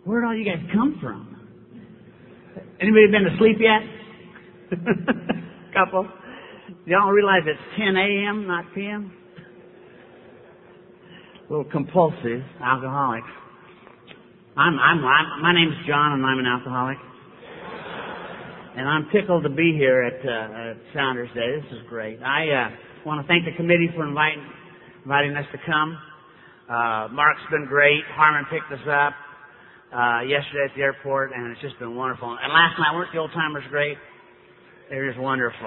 Where'd all you guys come from? Anybody been to sleep yet? Couple. Y'all realize it's 10 a.m., not p.m.? A little compulsive alcoholics. My name's John, and I'm an alcoholic. And I'm tickled to be here at Founders Day. This is great. I want to thank the committee for inviting us to come. Mark's been great. Harmon picked us up yesterday at the airport, and it's just been wonderful. And last night, weren't the old timers great? They're just wonderful.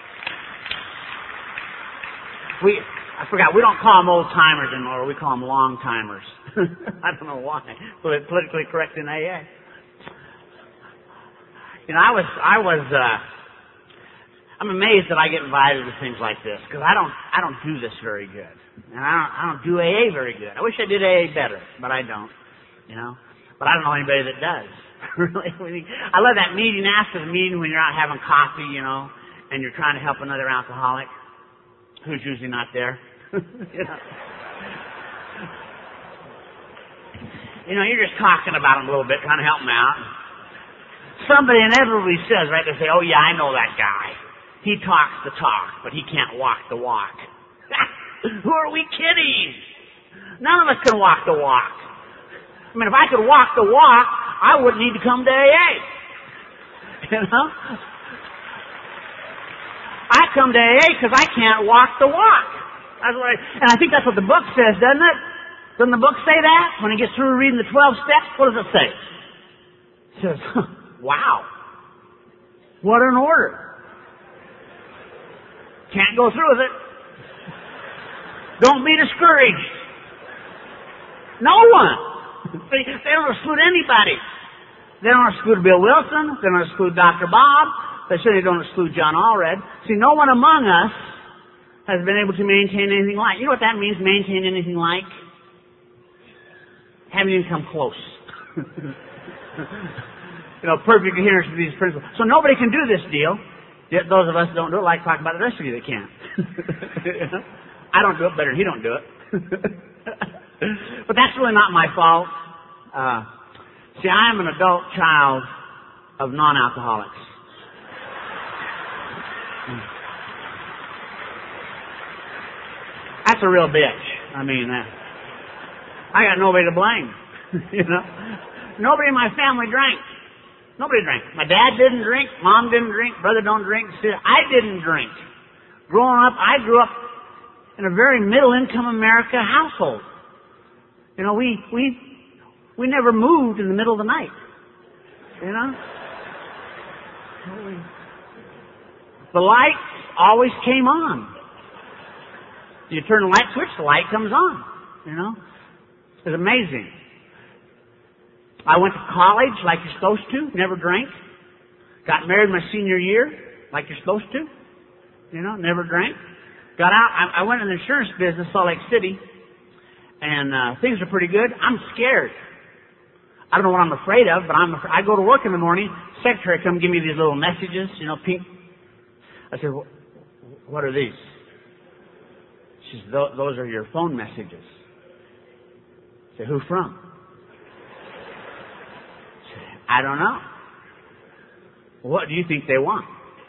I forgot, we don't call them old timers anymore. We call them long timers. I don't know why. But it's politically correct in AA. You know, I'm amazed that I get invited to things like this, because I don't do this very good, and I don't do AA very good. I wish I did AA better, but I don't. You know, but I don't know anybody that does. Really, I love that meeting after the meeting when you're out having coffee, you know, and you're trying to help another alcoholic who's usually not there. You know, you're just talking about them a little bit, trying to help them out. Somebody inevitably says, right, they say, "Oh yeah, I know that guy. He talks the talk, but he can't walk the walk." Who are we kidding? None of us can walk the walk. I mean, if I could walk the walk, I wouldn't need to come to AA. You know? I come to AA because I can't walk the walk. And I think that's what the book says, doesn't it? Doesn't the book say that? When it gets through reading the 12 steps, what does it say? It says, wow. What an order. Can't go through with it. Don't be discouraged. No one. They don't exclude anybody. They don't exclude Bill Wilson. They don't exclude Dr. Bob. They certainly don't exclude John Allred. See, no one among us has been able to maintain anything like. You know what that means, maintain anything like? Haven't even come close. You know, perfect adherence to these principles. So nobody can do this deal. Yet those of us that don't do it like talking about the rest of you that can. I don't do it better than he don't do it. But that's really not my fault. See, I am an adult child of non-alcoholics. That's a real bitch. I mean, I got nobody to blame. You know, nobody in my family drank. Nobody drank. My dad didn't drink. Mom didn't drink. Brother don't drink. I didn't drink. Growing up, I grew up in a very middle-income America household. You know, we never moved in the middle of the night. You know, the lights always came on. You turn the light switch, the light comes on. You know, it's amazing. I went to college like you're supposed to, never drank. Got married my senior year like you're supposed to, you know, never drank. Got out, I went in the insurance business, Salt Lake City, and things are pretty good. I'm scared. I don't know what I'm afraid of, but I go to work in the morning, secretary come give me these little messages, you know, pink. I said, what are these? She said, those are your phone messages. I said, who from? I don't know. What do you think they want?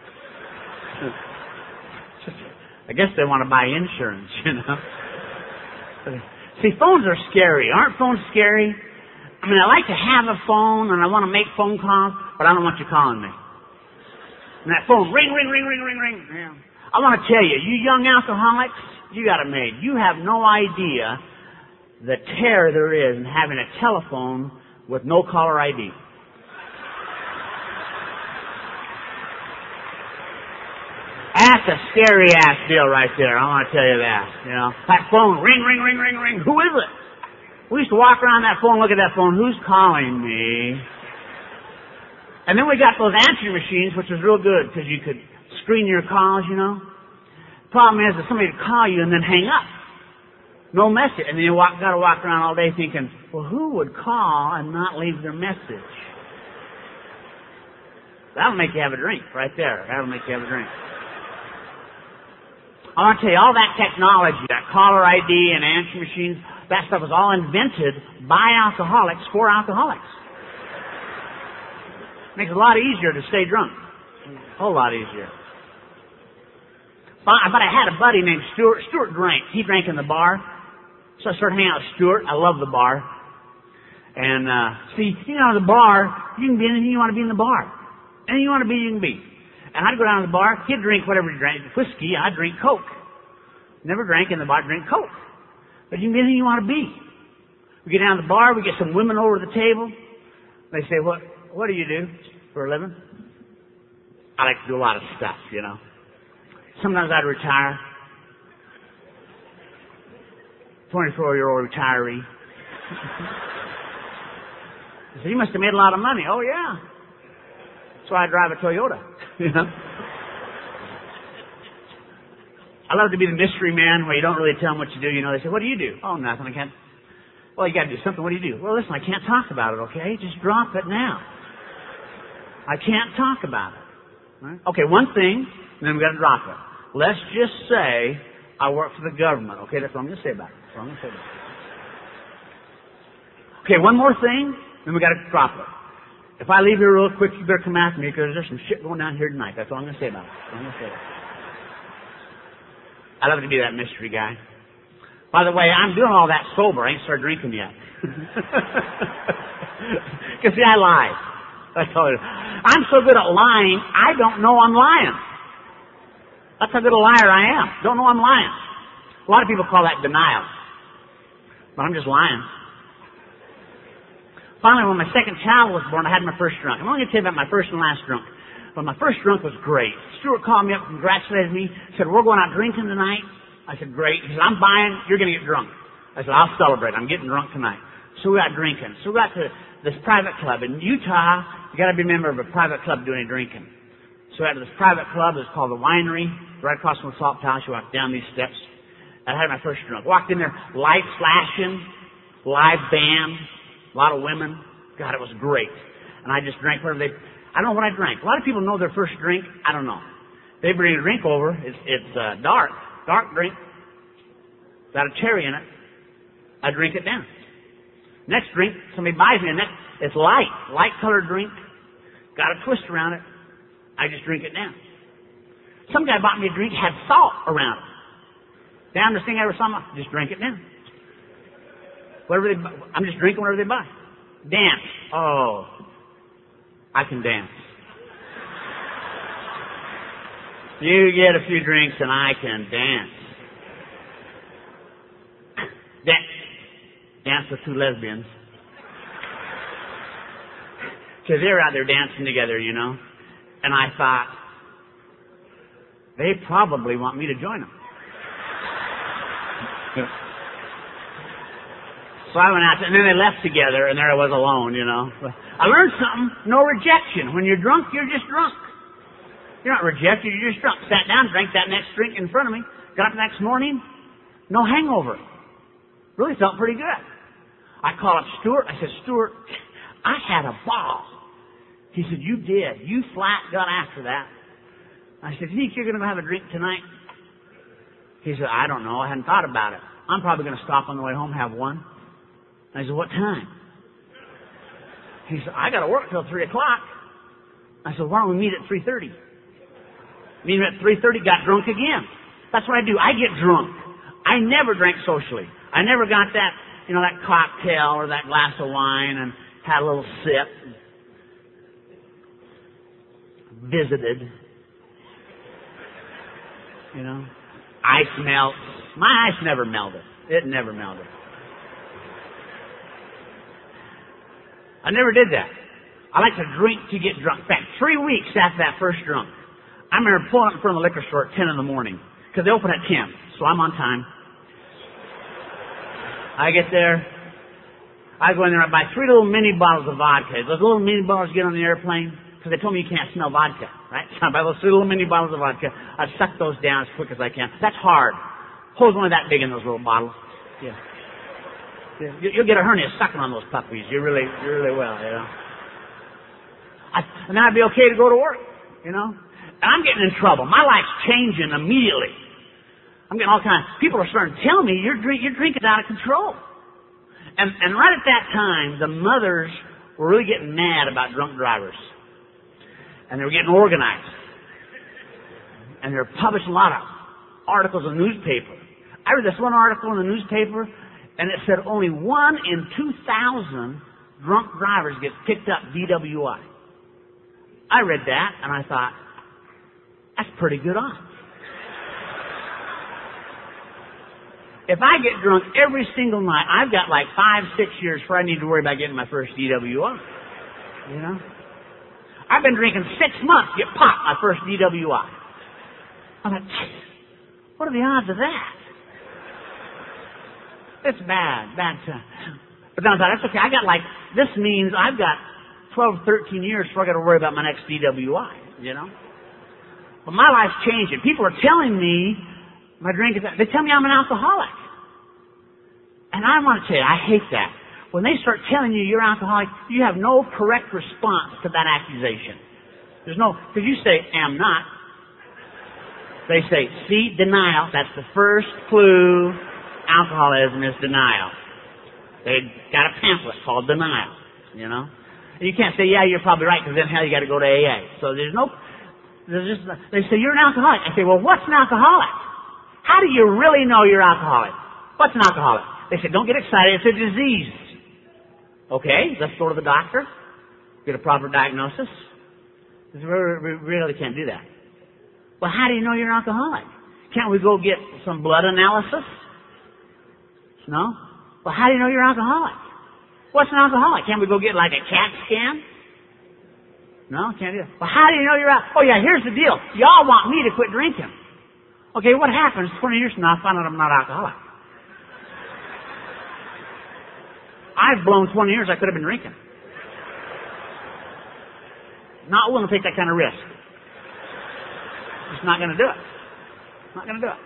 I guess they want to buy insurance, you know. See, phones are scary. Aren't phones scary? I mean, I like to have a phone and I want to make phone calls, but I don't want you calling me. And that phone, ring, ring, ring, ring, ring, ring. Yeah. I want to tell you, you young alcoholics, you got it made. You have no idea the terror there is in having a telephone with no caller ID. That's a scary ass deal right there. I want to tell you that. You know, that phone, ring, ring, ring, ring, ring. Who is it? We used to walk around that phone, look at that phone. Who's calling me? And then we got those answering machines, which was real good because you could screen your calls. You know. Problem is that somebody would call you and then hang up, no message, and then you got to walk around all day thinking, well, who would call and not leave their message? That'll make you have a drink right there. That'll make you have a drink. I want to tell you, all that technology, that caller ID and answering machines, that stuff was all invented by alcoholics for alcoholics. Makes it a lot easier to stay drunk. A whole lot easier. But I had a buddy named Stuart. Stuart drank. He drank in the bar. So I started hanging out with Stuart. I love the bar. And, see, you know, the bar, you can be anything you want to be in the bar. Anything you want to be, you can be. And I'd go down to the bar. He'd drink whatever he drank. Whiskey, I'd drink Coke. Never drank in the bar, drink Coke. But you can be anything you want to be. We get down to the bar, we get some women over the table. They say, what do you do for a living? I like to do a lot of stuff, you know. Sometimes I'd retire. 24-year-old retiree. I said, you must have made a lot of money. Oh, yeah. That's why I drive a Toyota, you know. I love to be the mystery man where you don't really tell them what you do. You know, they say, what do you do? Oh, nothing. I can't. Well, you got to do something. What do you do? Well, listen, I can't talk about it, okay? Just drop it now. I can't talk about it. Right? Okay, one thing, and then we got to drop it. Let's just say I work for the government. Okay, that's what I'm going to say about it. That's what I'm going to say about it. Okay, one more thing, then we got to drop it. If I leave here real quick, you better come after me because there's some shit going down here tonight. That's all I'm going to say about it. That's all I'm going to say about it. I love to be that mystery guy. By the way, I'm doing all that sober. I ain't started drinking yet. Because see, I lie. That's all it is. I'm so good at lying, I don't know I'm lying. That's how good a liar I am. Don't know I'm lying. A lot of people call that denial. But I'm just lying. Finally, when my second child was born, I had my first drunk. I'm only going to tell you about my first and last drunk. But my first drunk was great. Stuart called me up, congratulated me, said, we're going out drinking tonight. I said, great. He said, I'm buying, you're going to get drunk. I said, I'll celebrate. I'm getting drunk tonight. So we got drinking. So we got to this private club. In Utah, you got to be a member of a private club doing drinking. So we got to this private club. It's called the Winery, right across from the Salt Palace. You walk down these steps. I had my first drunk. Walked in there, lights flashing, live band, a lot of women. God, it was great. And I just drank whatever they... I don't know what I drank. A lot of people know their first drink. I don't know. They bring a drink over. It's dark drink. Got a cherry in it. I drink it down. Next drink, somebody buys me a next. It's light colored drink. Got a twist around it. I just drink it down. Some guy bought me a drink, had salt around it. Damnedest thing I ever saw. Just drink it down. I'm just drinking whatever they buy. Dance. Oh, I can dance. You get a few drinks and I can dance. Dance with two lesbians. Because they were out there dancing together, you know. And I thought, they probably want me to join them. So I went out, and then they left together, and there I was alone, you know. I learned something, no rejection. When you're drunk, you're just drunk. You're not rejected, you're just drunk. Sat down, drank that next drink in front of me. Got up the next morning, no hangover. Really felt pretty good. I called up Stuart. I said, Stuart, I had a ball. He said, you did. You flat got after that. I said, you think you're going to have a drink tonight? He said, I don't know. I hadn't thought about it. I'm probably going to stop on the way home, have one. I said, what time? He said, I got to work till 3 o'clock. I said, why don't we meet at 3:30? Meet at 3:30, got drunk again. That's what I do. I get drunk. I never drank socially. I never got that, you know, that cocktail or that glass of wine and had a little sip. Visited. You know. Ice melts. My ice never melted. It never melted. I never did that. I like to drink to get drunk. In fact, 3 weeks after that first drunk, I remember pulling up in front of the liquor store at 10 in the morning. Because they open at 10. So I'm on time. I get there. I go in there and I buy 3 little mini bottles of vodka. Those little mini bottles you get on the airplane. Because they told me you can't smell vodka. Right? So I buy those 3 little mini bottles of vodka. I suck those down as quick as I can. That's hard. Hole's only that big in those little bottles. Yeah. You'll get a hernia sucking on those puppies. You really will, you know. And then I'd be okay to go to work, you know. And I'm getting in trouble. My life's changing immediately. I'm getting all kinds. People are starting to tell me your drinking's out of control. And right at that time, the mothers were really getting mad about drunk drivers. And they were getting organized. And they were publishing a lot of articles in the newspaper. I read this one article in the newspaper, and it said only 1 in 2,000 drunk drivers get picked up DWI. I read that, and I thought, that's pretty good odds. If I get drunk every single night, I've got like 5-6 years before I need to worry about getting my first DWI. You know? I've been drinking 6 months to get popped my first DWI. I thought, what are the odds of that? It's bad time. But then I thought, that's okay. This means I've got 12, 13 years before I got to worry about my next DWI, you know? But my life's changing. People are telling me my drink is, they tell me I'm an alcoholic. And I want to tell you, I hate that. When they start telling you you're alcoholic, you have no correct response to that accusation. Because you say, am not. They say, see, denial. That's the first clue. Alcoholism is denial. They got a pamphlet called Denial, you know. And you can't say, yeah, you're probably right, because then hell, you got to go to AA. So they say, you're an alcoholic. I say, well, what's an alcoholic? How do you really know you're alcoholic? What's an alcoholic? They say, don't get excited, it's a disease. Okay, let's go to the doctor, get a proper diagnosis. We really can't do that. Well, how do you know you're an alcoholic? Can't we go get some blood analysis? No? Well, how do you know you're alcoholic? What's an alcoholic? Can't we go get like a CAT scan? No, can't do that. Well, how do you know you're out? Oh yeah, here's the deal. Y'all want me to quit drinking. Okay, what happens 20 years from now I find out I'm not alcoholic? I've blown 20 years I could have been drinking. Not willing to take that kind of risk. Just not going to do it. Not going to do it.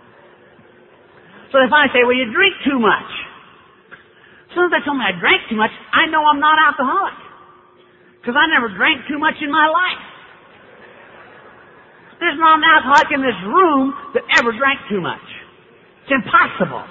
So they finally say, well, you drink too much. As soon as they told me I drank too much, I know I'm not alcoholic. Because I never drank too much in my life. There's not an alcoholic in this room that ever drank too much. It's impossible.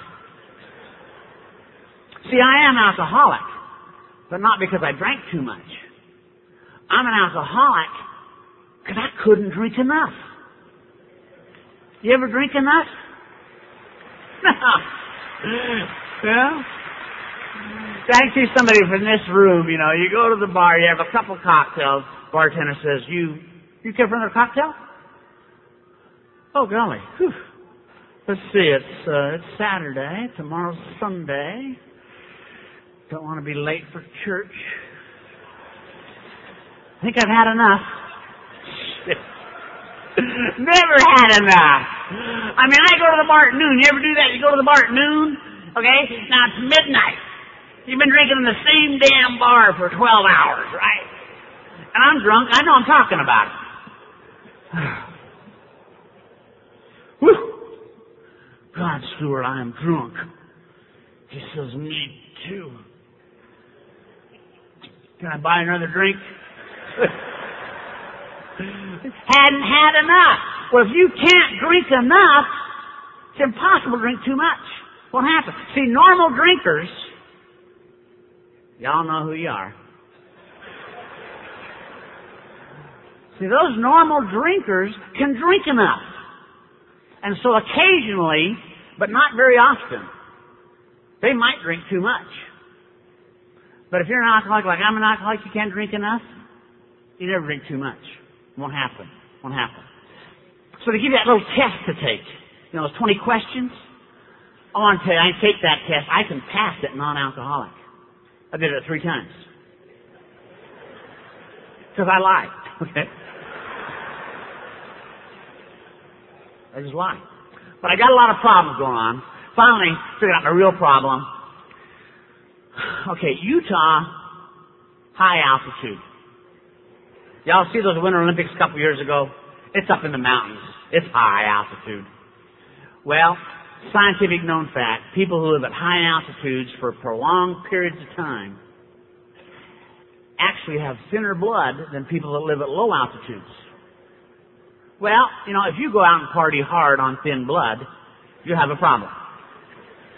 See, I am alcoholic, but not because I drank too much. I'm an alcoholic because I couldn't drink enough. You ever drink enough? No. Yeah? I see somebody from this room, you know, you go to the bar, you have a couple cocktails, bartender says, you care for another cocktail? Oh, golly. Whew. Let's see, it's Saturday, tomorrow's Sunday. Don't want to be late for church. I think I've had enough. Never had enough. I mean, I go to the bar at noon. You ever do that? You go to the bar at noon, okay? Now it's midnight. You've been drinking in the same damn bar for 12 hours, right? And I'm drunk. I know I'm talking about it. Whew. God, Stuart, I am drunk. He says, me too. Can I buy another drink? Hadn't had enough. Well, if you can't drink enough, it's impossible to drink too much. What happens? See, normal drinkers, y'all know who you are. See, those normal drinkers can drink enough. And so occasionally, but not very often, they might drink too much. But if you're an alcoholic like I'm an alcoholic, you can't drink enough, you never drink too much. Won't happen. Won't happen. So they give you that little test to take. You know, those 20 questions. I want to tell you, I take that test. I can pass it non-alcoholic. I did it 3 times. Because I lied. Okay? I just lied. But I got a lot of problems going on. Finally, figured out my real problem. Okay, Utah, high altitude. Y'all see those Winter Olympics a couple years ago? It's up in the mountains. It's high altitude. Well, scientific known fact, people who live at high altitudes for prolonged periods of time actually have thinner blood than people that live at low altitudes. Well, you know, if you go out and party hard on thin blood, you have a problem.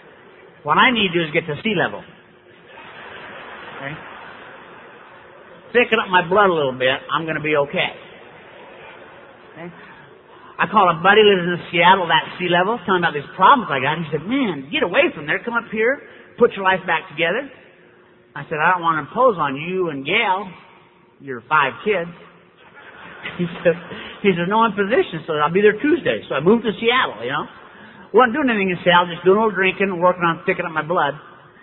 What I need to do is get to sea level. Okay? thicken up my blood a little bit, I'm going to be okay. I called a buddy who lives in Seattle, that sea level, telling him about these problems I got. He said, man, get away from there. Come up here. Put your life back together. I said, I don't want to impose on you and Gail, your 5 kids. He said, no imposition, so I'll be there Tuesday. So I moved to Seattle, you know. Wasn't doing anything in Seattle, just doing a little drinking and working on thickening up my blood.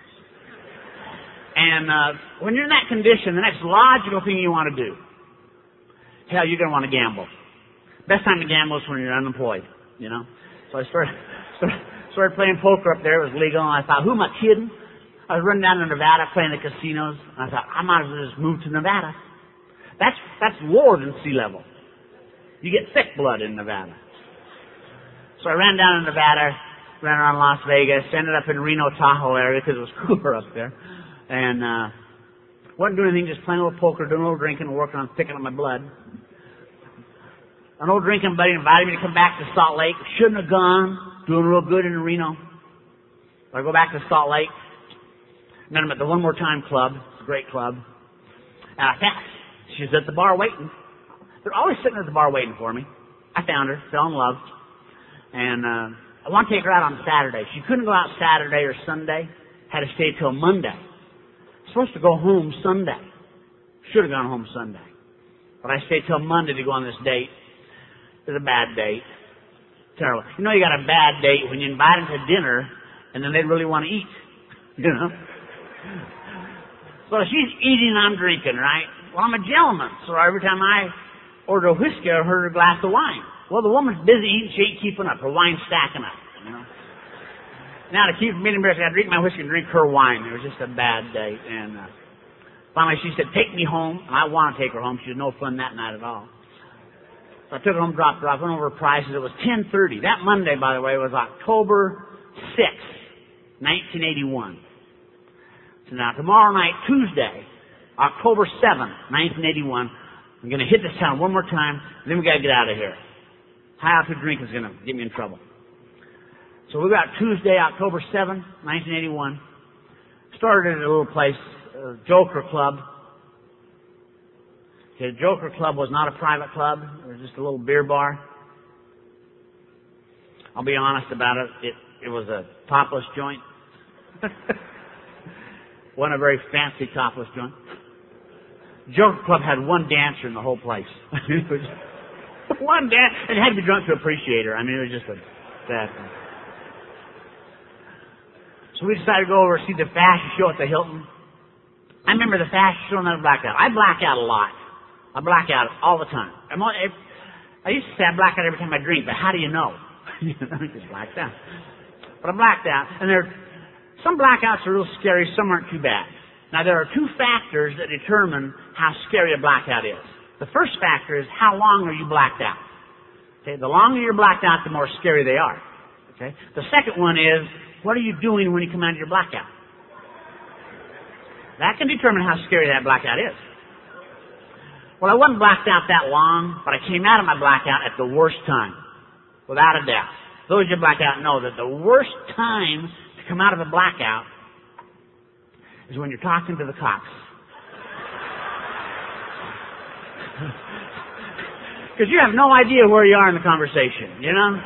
And when you're in that condition, the next logical thing you want to do, hell, you're going to want to gamble. Best time to gamble is when you're unemployed, you know. So I started playing poker up there. It was legal, and I thought, who am I kidding? I was running down to Nevada playing the casinos, and I thought, I might as well just move to Nevada. That's lower than sea level. You get thick blood in Nevada. So I ran down to Nevada, ran around Las Vegas, ended up in Reno, Tahoe area because it was cooler up there, and wasn't doing anything, just playing a little poker, doing a little drinking, and working on thickening up my blood. An old drinking buddy invited me to come back to Salt Lake. Shouldn't have gone. Doing real good in Reno. I go back to Salt Lake. Met him at the One More Time Club. It's a great club. And I found her. She's at the bar waiting. They're always sitting at the bar waiting for me. I found her. Fell in love. And I want to take her out on Saturday. She couldn't go out Saturday or Sunday. Had to stay till Monday. Supposed to go home Sunday. Should have gone home Sunday. But I stayed till Monday to go on this date. It was a bad date. Terrible. You know you got a bad date when you invite them to dinner and then they really want to eat. You know? So she's eating and I'm drinking, right? Well, I'm a gentleman, so every time I order a whiskey, I order a glass of wine. Well, the woman's busy eating, she ain't keeping up. Her wine's stacking up, you know? Now, to keep from being embarrassed, I drink my whiskey and drink her wine. It was just a bad date. And finally she said, take me home. And I want to take her home. She had no fun that night at all. So I took her home, dropped her off, went over prices. It was $10.30. That Monday, by the way, was October 6th, 1981. So now tomorrow night, Tuesday, October 7th, 1981, I'm going to hit this town one more time, and then we got to get out of here. High altitude drink is going to get me in trouble. So we got Tuesday, October 7th, 1981. Started at a little place, Joker Club. The Joker Club was not a private club. It was just a little beer bar. I'll be honest about it. It was a topless joint. Wasn't a very fancy topless joint. Joker Club had one dancer in the whole place. It was one dance. It had to be drunk to appreciate her. I mean, it was just a sad thing. So we decided to go over and see the fashion show at the Hilton. I remember the fashion show and I blacked out. I black out a lot. I black out all the time. I used to say I black out every time I drink, but how do you know? I just blacked out. But I blacked out, and some blackouts are real scary, some aren't too bad. Now, there are 2 factors that determine how scary a blackout is. The first factor is how long are you blacked out. Okay, the longer you're blacked out, the more scary they are. Okay. The second one is, what are you doing when you come out of your blackout? That can determine how scary that blackout is. Well, I wasn't blacked out that long, but I came out of my blackout at the worst time, without a doubt. Those who black out know that the worst time to come out of a blackout is when you're talking to the cops. Because you have no idea where you are in the conversation, you know?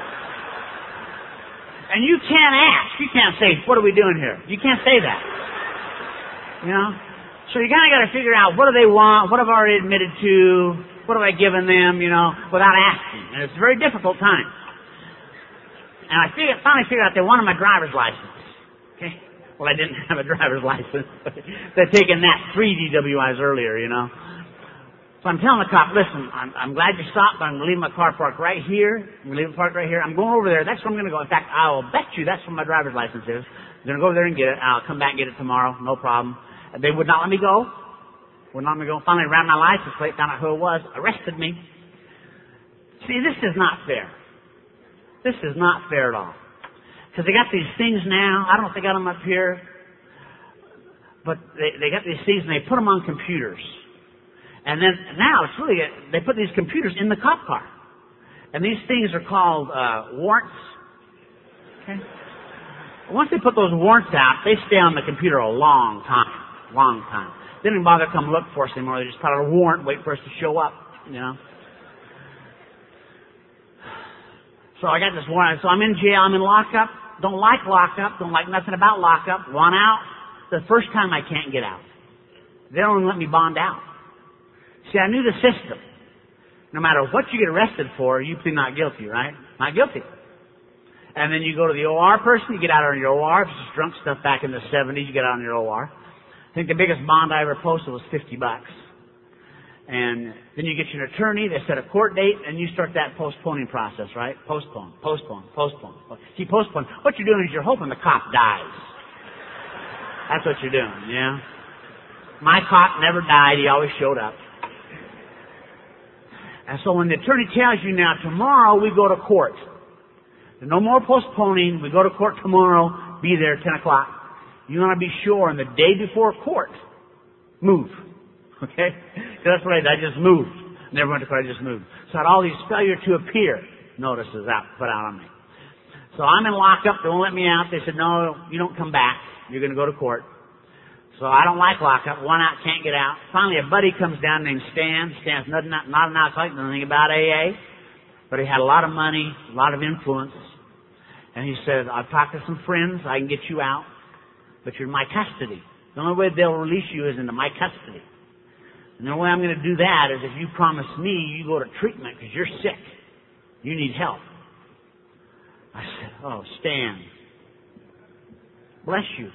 And you can't ask. You can't say, what are we doing here? You can't say that. You know? So you kind of got to figure out, what do they want? What have I already admitted to? What have I given them, you know, without asking? And it's a very difficult time. And I finally figured out they wanted my driver's license. Okay? Well, I didn't have a driver's license. They'd taken that 3 DWIs earlier, you know. So I'm telling the cop, listen, I'm glad you stopped, but I'm going to leave my car parked right here. I'm going to leave it parked right here. I'm going over there. That's where I'm going to go. In fact, I'll bet you that's where my driver's license is. I'm going to go over there and get it. I'll come back and get it tomorrow. No problem. They would not let me go. Would not let me go. Finally ran my license plate, found out who it was, arrested me. See, this is not fair. This is not fair at all. Because they got these things now. I don't know if they got them up here. But they got these things and they put them on computers. And then now it's really, they put these computers in the cop car. And these things are called warrants. Okay? Once they put those warrants out, they stay on the computer a long time. Long time. They didn't bother to come look for us anymore. They just put out a warrant, wait for us to show up, you know. So I got this warrant. So I'm in jail. I'm in lockup. Don't like lockup. Don't like nothing about lockup. Want out. The first time I can't get out. They don't even let me bond out. See, I knew the system. No matter what you get arrested for, you plead not guilty, right? Not guilty. And then you go to the OR person, you get out on your OR. If it's just drunk stuff back in the 70s, you get out on your OR. I think the biggest bond I ever posted was $50. And then you get your attorney, they set a court date, and you start that postponing process, right? Postpone. Keep postponing. What you're doing is you're hoping the cop dies. That's what you're doing, yeah? My cop never died, he always showed up. And so when the attorney tells you now, tomorrow we go to court. There's no more postponing, we go to court tomorrow, be there at 10 o'clock. You want to be sure on the day before court, move. Okay? That's what I did. I just moved. Never went to court, I just moved. So I had all these failure to appear notices put out on me. So I'm in lockup, they won't let me out. They said, no, you don't come back. You're going to go to court. So I don't like lockup. One out, can't get out. Finally, a buddy comes down named Stan. Stan's not an alcoholic, nothing about AA. But he had a lot of money, a lot of influence. And he said, I've talked to some friends. I can get you out. But you're in my custody. The only way they'll release you is into my custody. And the only way I'm going to do that is if you promise me you go to treatment because you're sick. You need help. I said, oh, Stan. Bless you.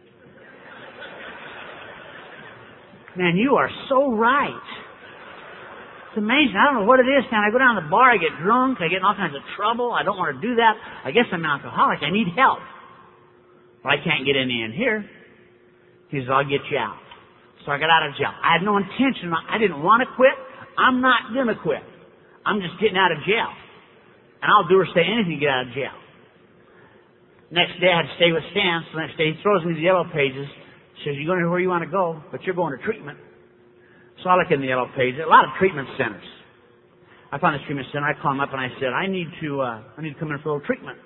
Man, you are so right. It's amazing. I don't know what it is, Stan. I go down to the bar, I get drunk, I get in all kinds of trouble. I don't want to do that. I guess I'm an alcoholic. I need help. Well, I can't get any in here. He says, I'll get you out. So I got out of jail. I had no intention. I didn't want to quit. I'm not going to quit. I'm just getting out of jail. And I'll do or say anything to get out of jail. Next day I had to stay with Stan. So the next day he throws me the yellow pages. Says, you're going to where you want to go, but you're going to treatment. So I look in the yellow pages. A lot of treatment centers. I found this treatment center. I called him up and I said, I need to come in for a little treatment.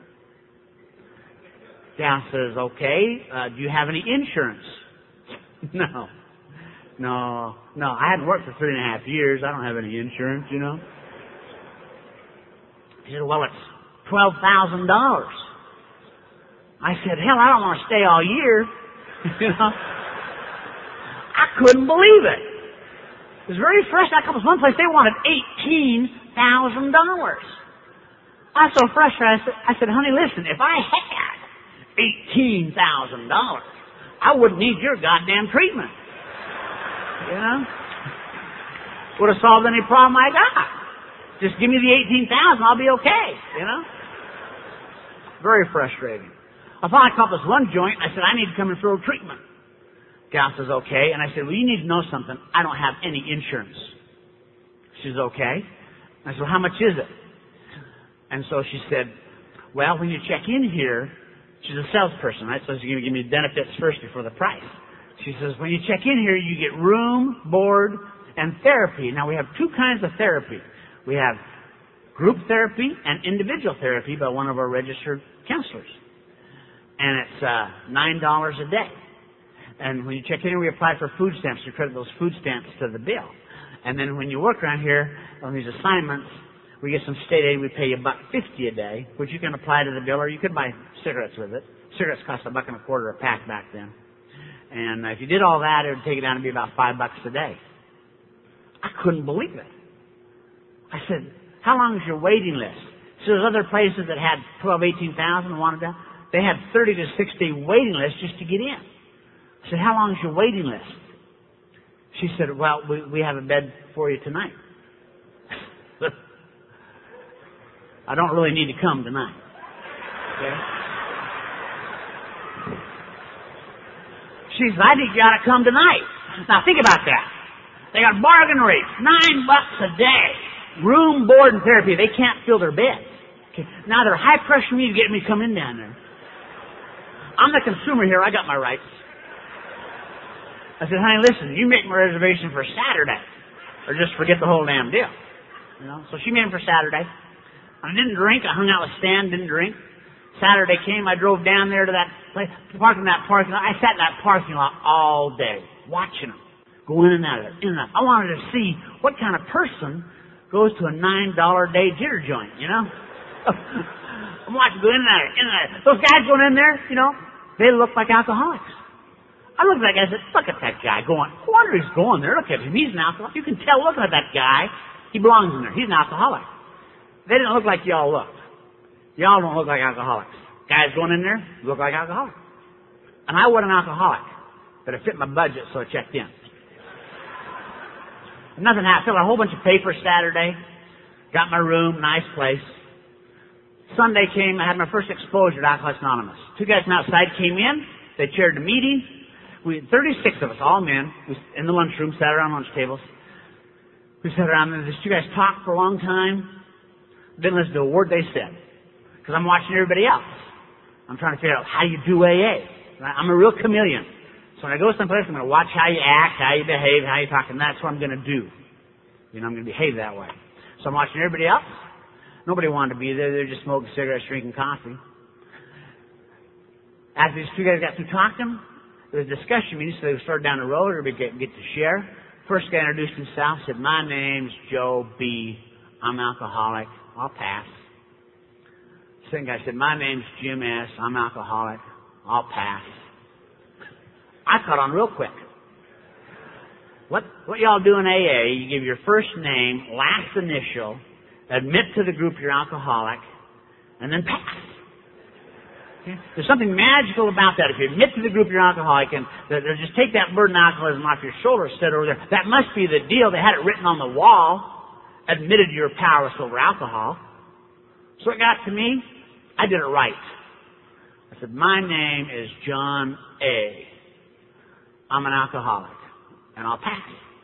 Gal says, okay, do you have any insurance? No. I hadn't worked for 3.5 years. I don't have any insurance, you know. He said, well, it's $12,000. I said, hell, I don't want to stay all year. You know. I couldn't believe it. It was very fresh. I come to one place, they wanted $18,000. I was so frustrated. I said, honey, listen, if I had $18,000, I wouldn't need your goddamn treatment. You know? Would have solved any problem I got. Just give me the $18,000, I'll be okay. You know? Very frustrating. I finally caught this one joint. I said, I need to come in for a treatment. Gal says, okay. And I said, well, you need to know something. I don't have any insurance. She says, okay. I said, well, how much is it? And so she said, well, when you check in here, she's a salesperson, right? So she's going to give me benefits first before the price. She says, when you check in here, you get room, board, and therapy. Now, we have two kinds of therapy. We have group therapy and individual therapy by one of our registered counselors. And it's $9 a day. And when you check in here, we apply for food stamps. You credit those food stamps to the bill. And then when you work around here on these assignments, we get some state aid. We pay you $1.50 a day, which you can apply to the bill, or you could buy cigarettes with it. Cigarettes cost $1.25 a pack back then. And if you did all that, it would take it down to be about $5 a day. I couldn't believe it. I said, how long is your waiting list? So there's other places that had 18,000 wanted that. They had 30 to 60 waiting lists just to get in. I said, how long is your waiting list? She said, well, we have a bed for you tonight. I don't really need to come tonight. Okay? She said, I think you ought to come tonight. Now think about that. They got bargain rates, $9 a day. Room, board, and therapy. They can't fill their beds. Okay. Now they're high pressure me to get me to come in down there. I'm the consumer here. I got my rights. I said, honey, listen, you make my reservation for Saturday, or just forget the whole damn deal. You know. So she made it for Saturday. I didn't drink. I hung out with Stan. Didn't drink. Saturday came. I drove down there to that place, parked in that parking lot. I sat in that parking lot all day, watching them go in and out of it. In and out. I wanted to see what kind of person goes to a $9 a day jitter joint, you know? I'm watching go in and out of it, in and out of it. Those guys going in there, you know, they look like alcoholics. I looked at that guy and said, look at that guy going. I wonder he's going there. Look at him. He's an alcoholic. You can tell looking at that guy. He belongs in there. He's an alcoholic. They didn't look like y'all looked. Y'all don't look like alcoholics. Guys going in there look like alcoholics. And I wasn't an alcoholic, but it fit my budget, so I checked in. And nothing happened. Filled out a whole bunch of papers Saturday. Got my room, nice place. Sunday came, I had my first exposure to Alcoholics Anonymous. Two guys from outside came in. They chaired the meeting. We had 36 of us, all men, in the lunchroom, sat around lunch tables. We sat around and these two guys talked for a long time. Didn't listen to a word they said. Because I'm watching everybody else. I'm trying to figure out how you do AA. I'm a real chameleon. So when I go someplace, I'm going to watch how you act, how you behave, how you talk, and that's what I'm going to do. You know, I'm going to behave that way. So I'm watching everybody else. Nobody wanted to be there. They were just smoking cigarettes, drinking coffee. After these two guys got through talking, there was a discussion meeting, so they started down the road, or we get to share. First guy introduced himself, said, my name's Joe B. I'm alcoholic. I'll pass. Second guy said, my name's Jim S. I'm alcoholic. I'll pass. I caught on real quick. What y'all do in AA, you give your first name, last initial, admit to the group you're alcoholic, and then pass. Okay? There's something magical about that. If you admit to the group you're alcoholic, and they'll just take that burden of alcoholism off your shoulders, sit over there. That must be the deal. They had it written on the wall. Admitted you're powerless over alcohol. So it got to me. I did it right. I said, my name is John A. I'm an alcoholic, and I'll pass.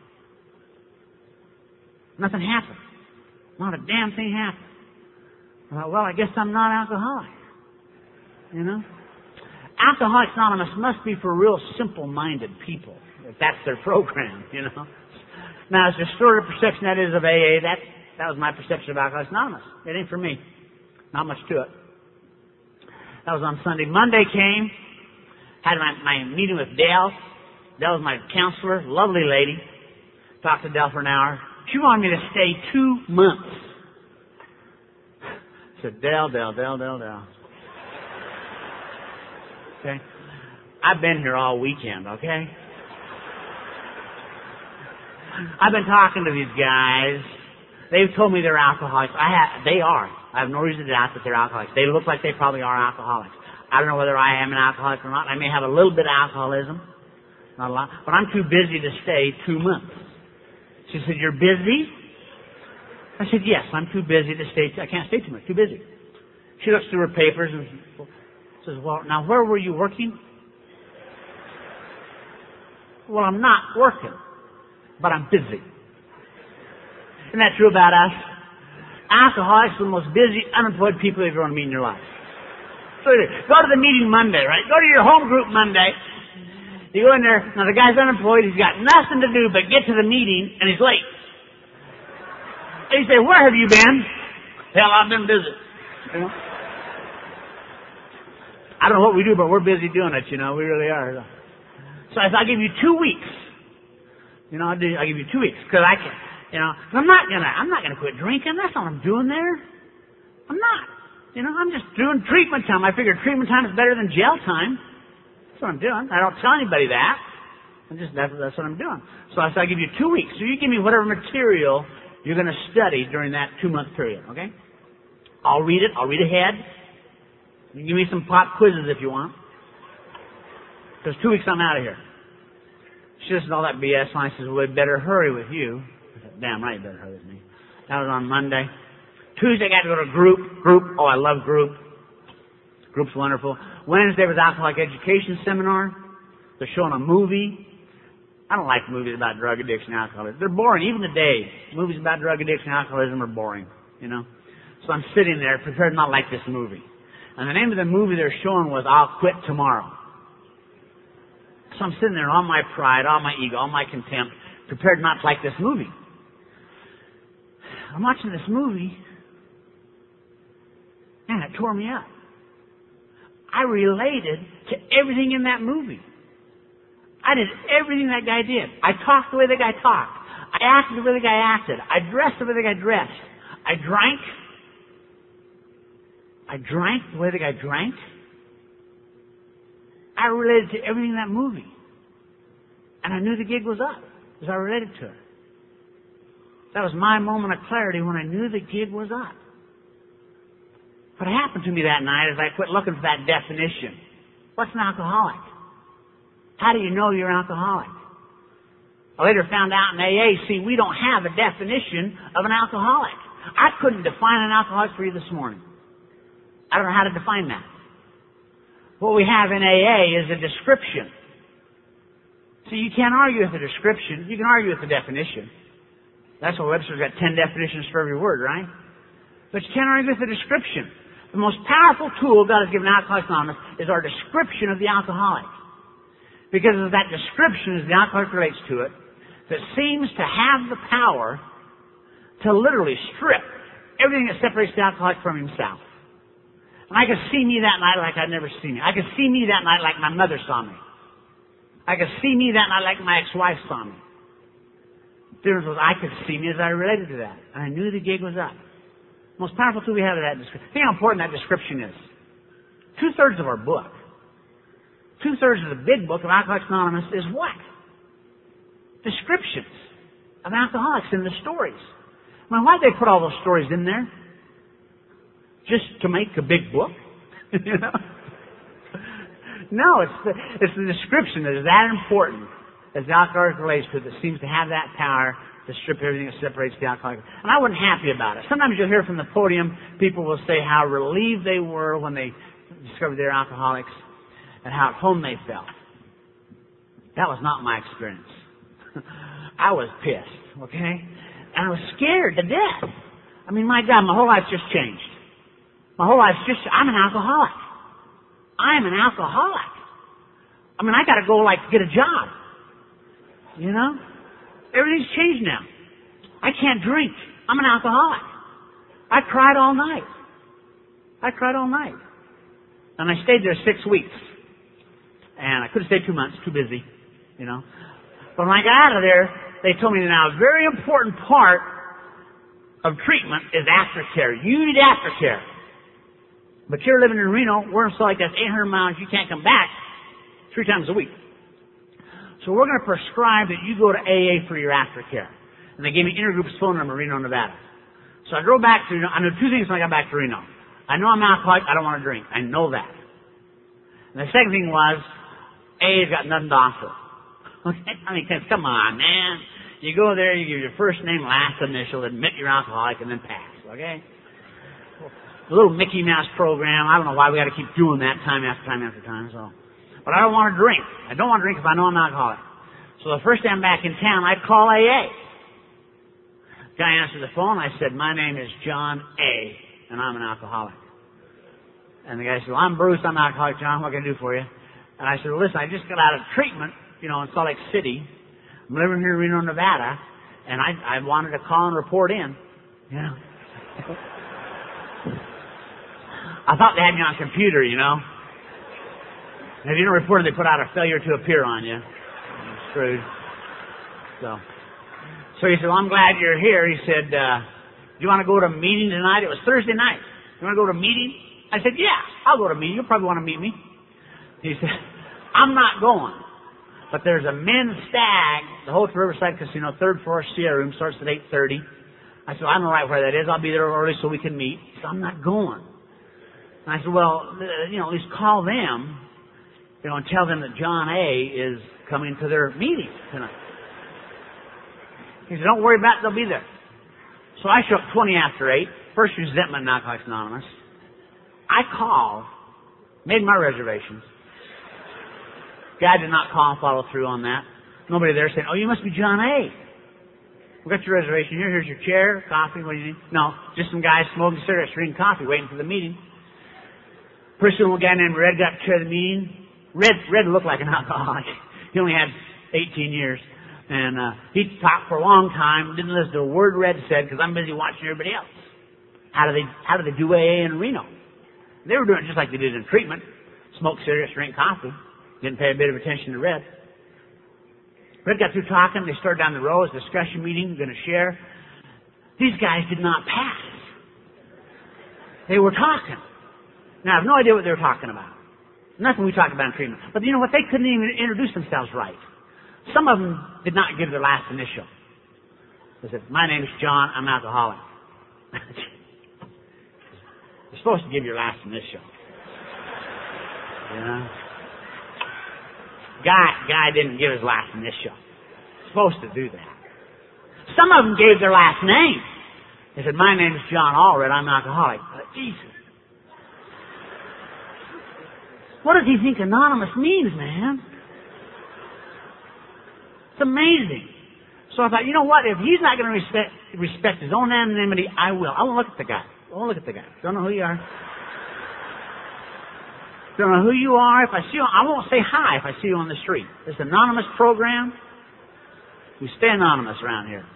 Nothing happened. Not a damn thing happened. I thought, well, I guess I'm not alcoholic. You know? Alcoholics Anonymous must be for real simple-minded people, if that's their program, you know? Now, as distorted perception that is of AA, that was my perception of Alcoholics Anonymous. It ain't for me. Not much to it. That was on Sunday. Monday came, had my meeting with Dale. Dale was my counselor, lovely lady. Talked to Dale for an hour. She wanted me to stay 2 months. I said, Dale. Okay? I've been here all weekend, okay? I've been talking to these guys. They've told me they're alcoholics. They are. I have no reason to doubt that they're alcoholics. They look like they probably are alcoholics. I don't know whether I am an alcoholic or not. I may have a little bit of alcoholism. Not a lot. But I'm too busy to stay 2 months. She said, you're busy? I said, yes, I'm too busy to stay. I can't stay too much. Too busy. She looks through her papers and says, well, now where were you working? Well, I'm not working, but I'm busy. Isn't that true about us? Alcoholics are the most busy, unemployed people you've ever meet in your life. So go to the meeting Monday, right? Go to your home group Monday. You go in there, now the guy's unemployed, he's got nothing to do but get to the meeting, and he's late. And you say, where have you been? Hell, I've been busy. You know? I don't know what we do, but we're busy doing it, you know, we really are. So I said, I'll give you 2 weeks. You know, I'll give you 2 weeks, because I can, you know, I'm not gonna quit drinking, that's not what I'm doing there. I'm not. You know, I'm just doing treatment time. I figure treatment time is better than jail time. That's what I'm doing. I don't tell anybody that. That's what I'm doing. So I said, I'll give you 2 weeks. So you give me whatever material you're going to study during that 2-month period, okay? I'll read it. I'll read ahead. You can give me some pop quizzes if you want. Because 2 weeks I'm out of here. She listened to all that BS and I says, well, we'd better hurry with you. I said, damn right, you better hurry with me. That was on Monday. Tuesday, I got to go to group. Oh, I love group. Group's wonderful. Wednesday was Alcoholic Education Seminar. They're showing a movie. I don't like movies about drug addiction and alcoholism. They're boring. Even today, movies about drug addiction and alcoholism are boring, you know. So I'm sitting there prepared not to like this movie. And the name of the movie they're showing was I'll Quit Tomorrow. So I'm sitting there, all my pride, all my ego, all my contempt, prepared not to like this movie. I'm watching this movie, and it tore me up. I related to everything in that movie. I did everything that guy did. I talked the way the guy talked. I acted the way the guy acted. I dressed the way the guy dressed. I drank the way the guy drank. I related to everything in that movie. And I knew the gig was up because I related to it. That was my moment of clarity when I knew the gig was up. What happened to me that night is I quit looking for that definition. What's an alcoholic? How do you know you're an alcoholic? I later found out in AA, see, we don't have a definition of an alcoholic. I couldn't define an alcoholic for you this morning. I don't know how to define that. What we have in AA is a description. See, you can't argue with a description. You can argue with the definition. That's why Webster's got 10 definitions for every word, right? But you can't argue with the description. The most powerful tool God has given Alcoholics Anonymous is our description of the alcoholic. Because of that description, as the alcoholic relates to it, that seems to have the power to literally strip everything that separates the alcoholic from himself. And I could see me that night like I'd never seen me. I could see me that night like my mother saw me. I could see me that night like my ex-wife saw me. The difference was I could see me as I related to that. And I knew the gig was up. The most powerful tool we have is that description. Think how important that description is. 2/3 of our book, 2/3 of the big book of Alcoholics Anonymous is what? Descriptions of alcoholics and the stories. I mean, why'd they put all those stories in there? Just to make a big book? You know? No, it's the description that is that important as the alcoholic relates to it that seems to have that power to strip everything that separates the alcoholic. And I wasn't happy about it. Sometimes you'll hear from the podium, people will say how relieved they were when they discovered they were alcoholics and how at home they felt. That was not my experience. I was pissed, okay? And I was scared to death. I mean, my God, my whole life's just changed. I'm an alcoholic. I'm an alcoholic. I mean, I gotta go get a job. You know? Everything's changed now. I can't drink. I'm an alcoholic. I cried all night. And I stayed there 6 weeks. And I could have stayed 2 months, too busy, you know. But when I got out of there, they told me that now a very important part of treatment is aftercare. You need aftercare. But you're living in Reno, we're in Salt Lake, that's 800 miles, you can't come back 3 times a week. So we're going to prescribe that you go to AA for your aftercare. And they gave me Intergroup's phone number, Reno, Nevada. So I drove back to Reno. I knew 2 things when I got back to Reno. I know I'm an alcoholic, I don't want to drink. I know that. And the second thing was, AA's got nothing to offer. Okay? I mean, come on, man. You go there, you give your first name, last initial, admit you're alcoholic, and then pass. Okay? The little Mickey Mouse program, I don't know why we got to keep doing that time after time after time, so. But I don't want to drink. I don't want to drink if I know I'm an alcoholic. So the first day I'm back in town, I call AA. Guy answered the phone. I said, my name is John A., and I'm an alcoholic. And the guy said, well, I'm Bruce. I'm an alcoholic, John. What can I do for you? And I said, well, listen, I just got out of treatment, in Salt Lake City. I'm living here in Reno, Nevada, and I wanted to call and report in. I thought they had me on a computer, And if you don't report it, they put out a failure to appear on you. I'm screwed. So he said, well, I'm glad you're here. He said, do you want to go to a meeting tonight? It was Thursday night. You want to go to a meeting? I said, yeah, I'll go to a meeting. You'll probably want to meet me. He said, I'm not going. But there's a men's stag, the Hotel Riverside Casino, 3rd floor Sierra room, starts at 8:30. I said, I know right where that is. I'll be there early so we can meet. So I'm not going. And I said, well, at least call them, and tell them that John A. is coming to their meeting tonight. He said, don't worry about it. They'll be there. So I show up 20 after 8. First resentment in Alcoholics Anonymous. I called, made my reservations. Guy did not call and follow through on that. Nobody there saying, oh, you must be John A. We got your reservation here. Here's your chair, coffee. What do you need? No, just some guys smoking cigarettes, drinking coffee, waiting for the meeting. Pretty soon, a guy named Red got to chair the meeting. Red looked like an alcoholic. He only had 18 years. And he talked for a long time, didn't listen to a word Red said because I'm busy watching everybody else. How do they do AA in Reno? They were doing it just like they did in treatment. Smoke cigarettes, drink coffee. Didn't pay a bit of attention to Red. Red got through talking. They started down the row. It was a discussion meeting. We're going to share. These guys did not pass. They were talking. Now, I have no idea what they were talking about. Nothing we talked about in treatment. But you know what? They couldn't even introduce themselves right. Some of them did not give their last initial. They said, my name is John. I'm an alcoholic. You're supposed to give your last initial. You know? Guy didn't give his last initial. Supposed to do that. Some of them gave their last name. They said, my name is John Allred. I'm an alcoholic. Jesus. What does he think anonymous means, man? It's amazing. So I thought, you know what? If he's not going to respect his own anonymity, I will. I won't look at the guy. I won't look at the guy. Don't know who you are. Don't know who you are. If I see you, I won't say hi if I see you on the street. This anonymous program, we stay anonymous around here.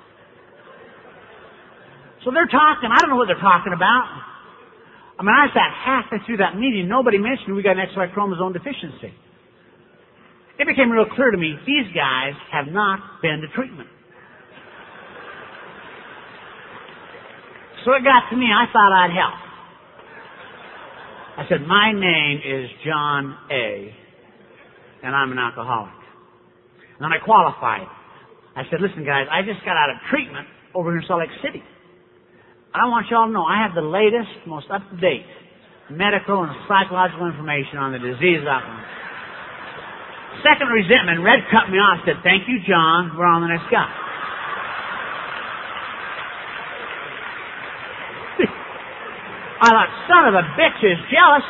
So they're talking. I don't know what they're talking about. I mean, I sat halfway through that meeting. Nobody mentioned we got an XY chromosome deficiency. It became real clear to me, these guys have not been to treatment. So it got to me. I thought I'd help. I said, my name is John A., and I'm an alcoholic. And then I qualified. I said, listen, guys, I just got out of treatment over here in Salt Lake City. I want you all to know I have the latest, most up-to-date medical and psychological information on the disease of alcohol. Second resentment, Red cut me off, said, thank you, John. We're on the next guy. I thought, son of a bitch is jealous.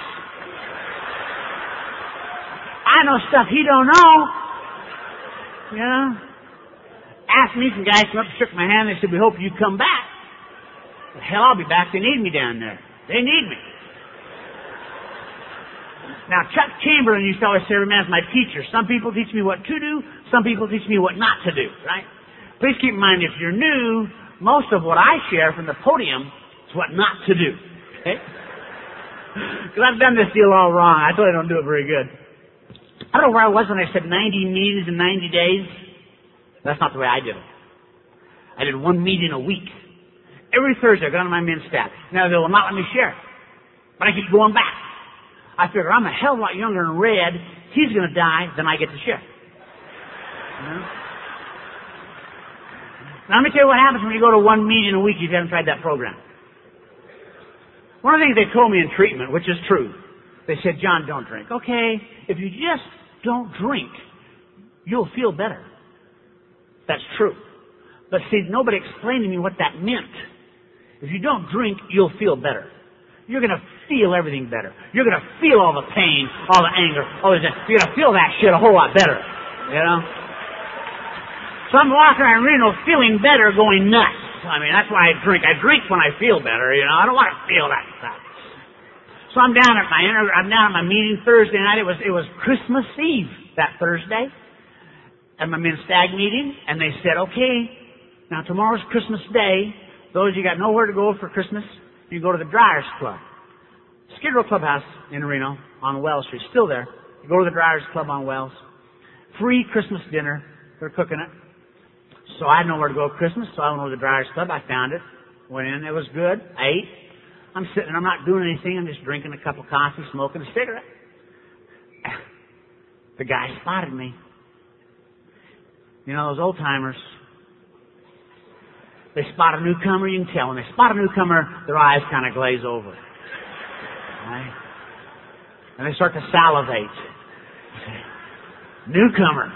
I know stuff he don't know. You know? Asked me, some guys come up and shook my hand. They said, we hope you come back. Well, hell, I'll be back. They need me down there. They need me. Now, Chuck Chamberlain used to always say, every man's my teacher. Some people teach me what to do. Some people teach me what not to do, right? Please keep in mind, if you're new, most of what I share from the podium is what not to do. Okay? Because I've done this deal all wrong. I totally don't do it very good. I don't know where I was when I said 90 meetings in 90 days. That's not the way I did it. I did one meeting a week. Every Thursday I got on my men's staff. Now they will not let me share. But I keep going back. I figure I'm a hell of a lot younger than Red. He's going to die, then I get to share. You know? Now let me tell you what happens when you go to one meeting a week if you haven't tried that program. One of the things they told me in treatment, which is true, they said, John, don't drink. Okay, if you just don't drink, you'll feel better. That's true. But see, nobody explained to me what that meant. If you don't drink, you'll feel better. You're going to feel everything better. You're going to feel all the pain, all the anger, all this. You're going to feel that shit a whole lot better. You know? So I'm walking around Reno feeling better, going nuts. I mean, that's why I drink. I drink when I feel better, you know. I don't want to feel that stuff. So I'm down at my meeting Thursday night. It was Christmas Eve that Thursday. At my men's stag meeting, and they said, okay, now tomorrow's Christmas Day. Those of you got nowhere to go for Christmas, you go to the Dryers Club. Skid Row Clubhouse in Reno on Wells Street. Still there. You go to the Dryers Club on Wells. Free Christmas dinner. They're cooking it. So I had nowhere to go for Christmas, so I went over to the Dryers Club. I found it. Went in. It was good. I ate. I'm sitting. I'm not doing anything. I'm just drinking a cup of coffee, smoking a cigarette. The guy spotted me. You know, those old timers. They spot a newcomer, you can tell. When they spot a newcomer, their eyes kind of glaze over. Right? And they start to salivate. Newcomer.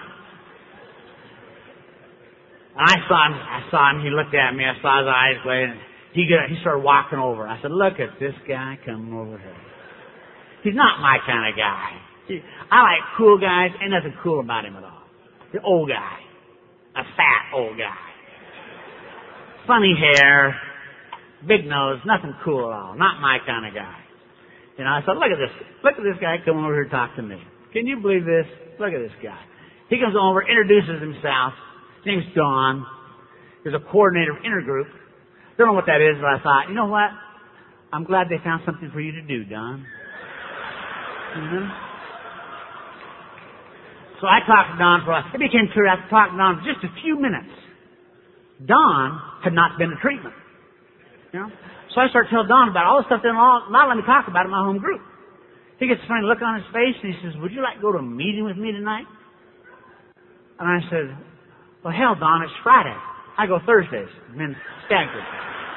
And I saw him, he looked at me, I saw his eyes glazing. He started walking over. I said, look at this guy coming over here. He's not my kind of guy. I like cool guys, ain't nothing cool about him at all. He's an old guy. A fat old guy. Funny hair, big nose, nothing cool at all. Not my kind of guy. You know, I said, look at this guy coming over here to talk to me. Can you believe this? Look at this guy. He comes over, introduces himself. His name's Don. He's a coordinator of intergroup. Don't know what that is, but I thought, you know what? I'm glad they found something for you to do, Don. Mm-hmm. So I talked to Don it became clear after talking to Don for just a few minutes. Don had not been to treatment. You know? So I started telling Don about all the stuff that not let me talk about in my home group. He gets a funny look on his face and he says, would you like to go to a meeting with me tonight? And I said, well, hell, Don, it's Friday. I go Thursdays. Men's stag group.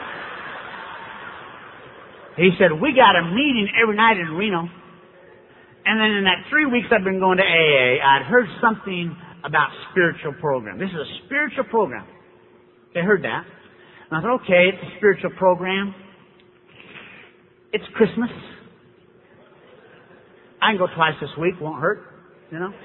He said, we got a meeting every night in Reno. And then in that 3 weeks I've been going to AA, I'd heard something about spiritual program. This is a spiritual program. They heard that. And I thought, okay, it's a spiritual program. It's Christmas. I can go twice this week, won't hurt, you know.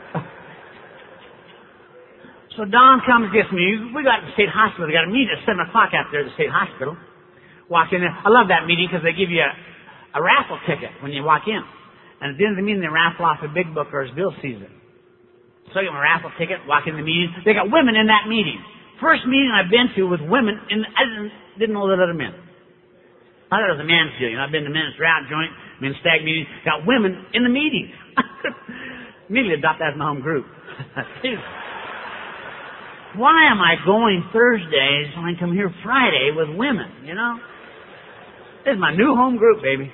So Don comes gets me. We got to the state hospital. We got a meeting at 7 o'clock out there at the state hospital. Walk in there. I love that meeting because they give you a raffle ticket when you walk in. And at the end of the meeting, they raffle off a big book or as Bill sees it. So I get my raffle ticket, walk in the meeting. They got women in that meeting. First meeting I've been to with women, and I didn't know that other men. I thought it was a man's deal. You know, I've been to men's drought joint, men's stag meeting, got women in the meeting. Immediately adopt that as my home group. Why am I going Thursdays when I come here Friday with women, you know? This is my new home group, baby.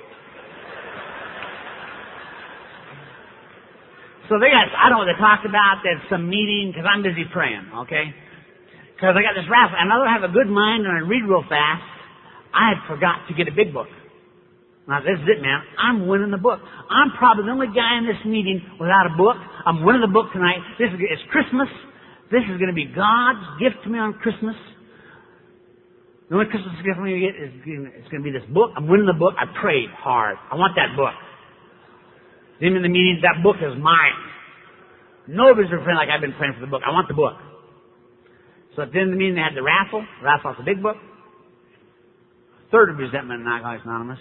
So they got, I don't know what they talked about. There's some meeting, because I'm busy praying, okay? Because I got this raffle. And although I have a good mind and I read real fast, I had forgot to get a big book. Now, this is it, man. I'm winning the book. I'm probably the only guy in this meeting without a book. I'm winning the book tonight. It's Christmas. This is going to be God's gift to me on Christmas. The only Christmas gift I'm going to get is it's going to be this book. I'm winning the book. I prayed hard. I want that book. Then in the meetings, that book is mine. Nobody's been praying like I've been praying for the book. I want the book. So at the end of the meeting, they had the raffle off the big book. Third of resentment in Alcoholics Anonymous.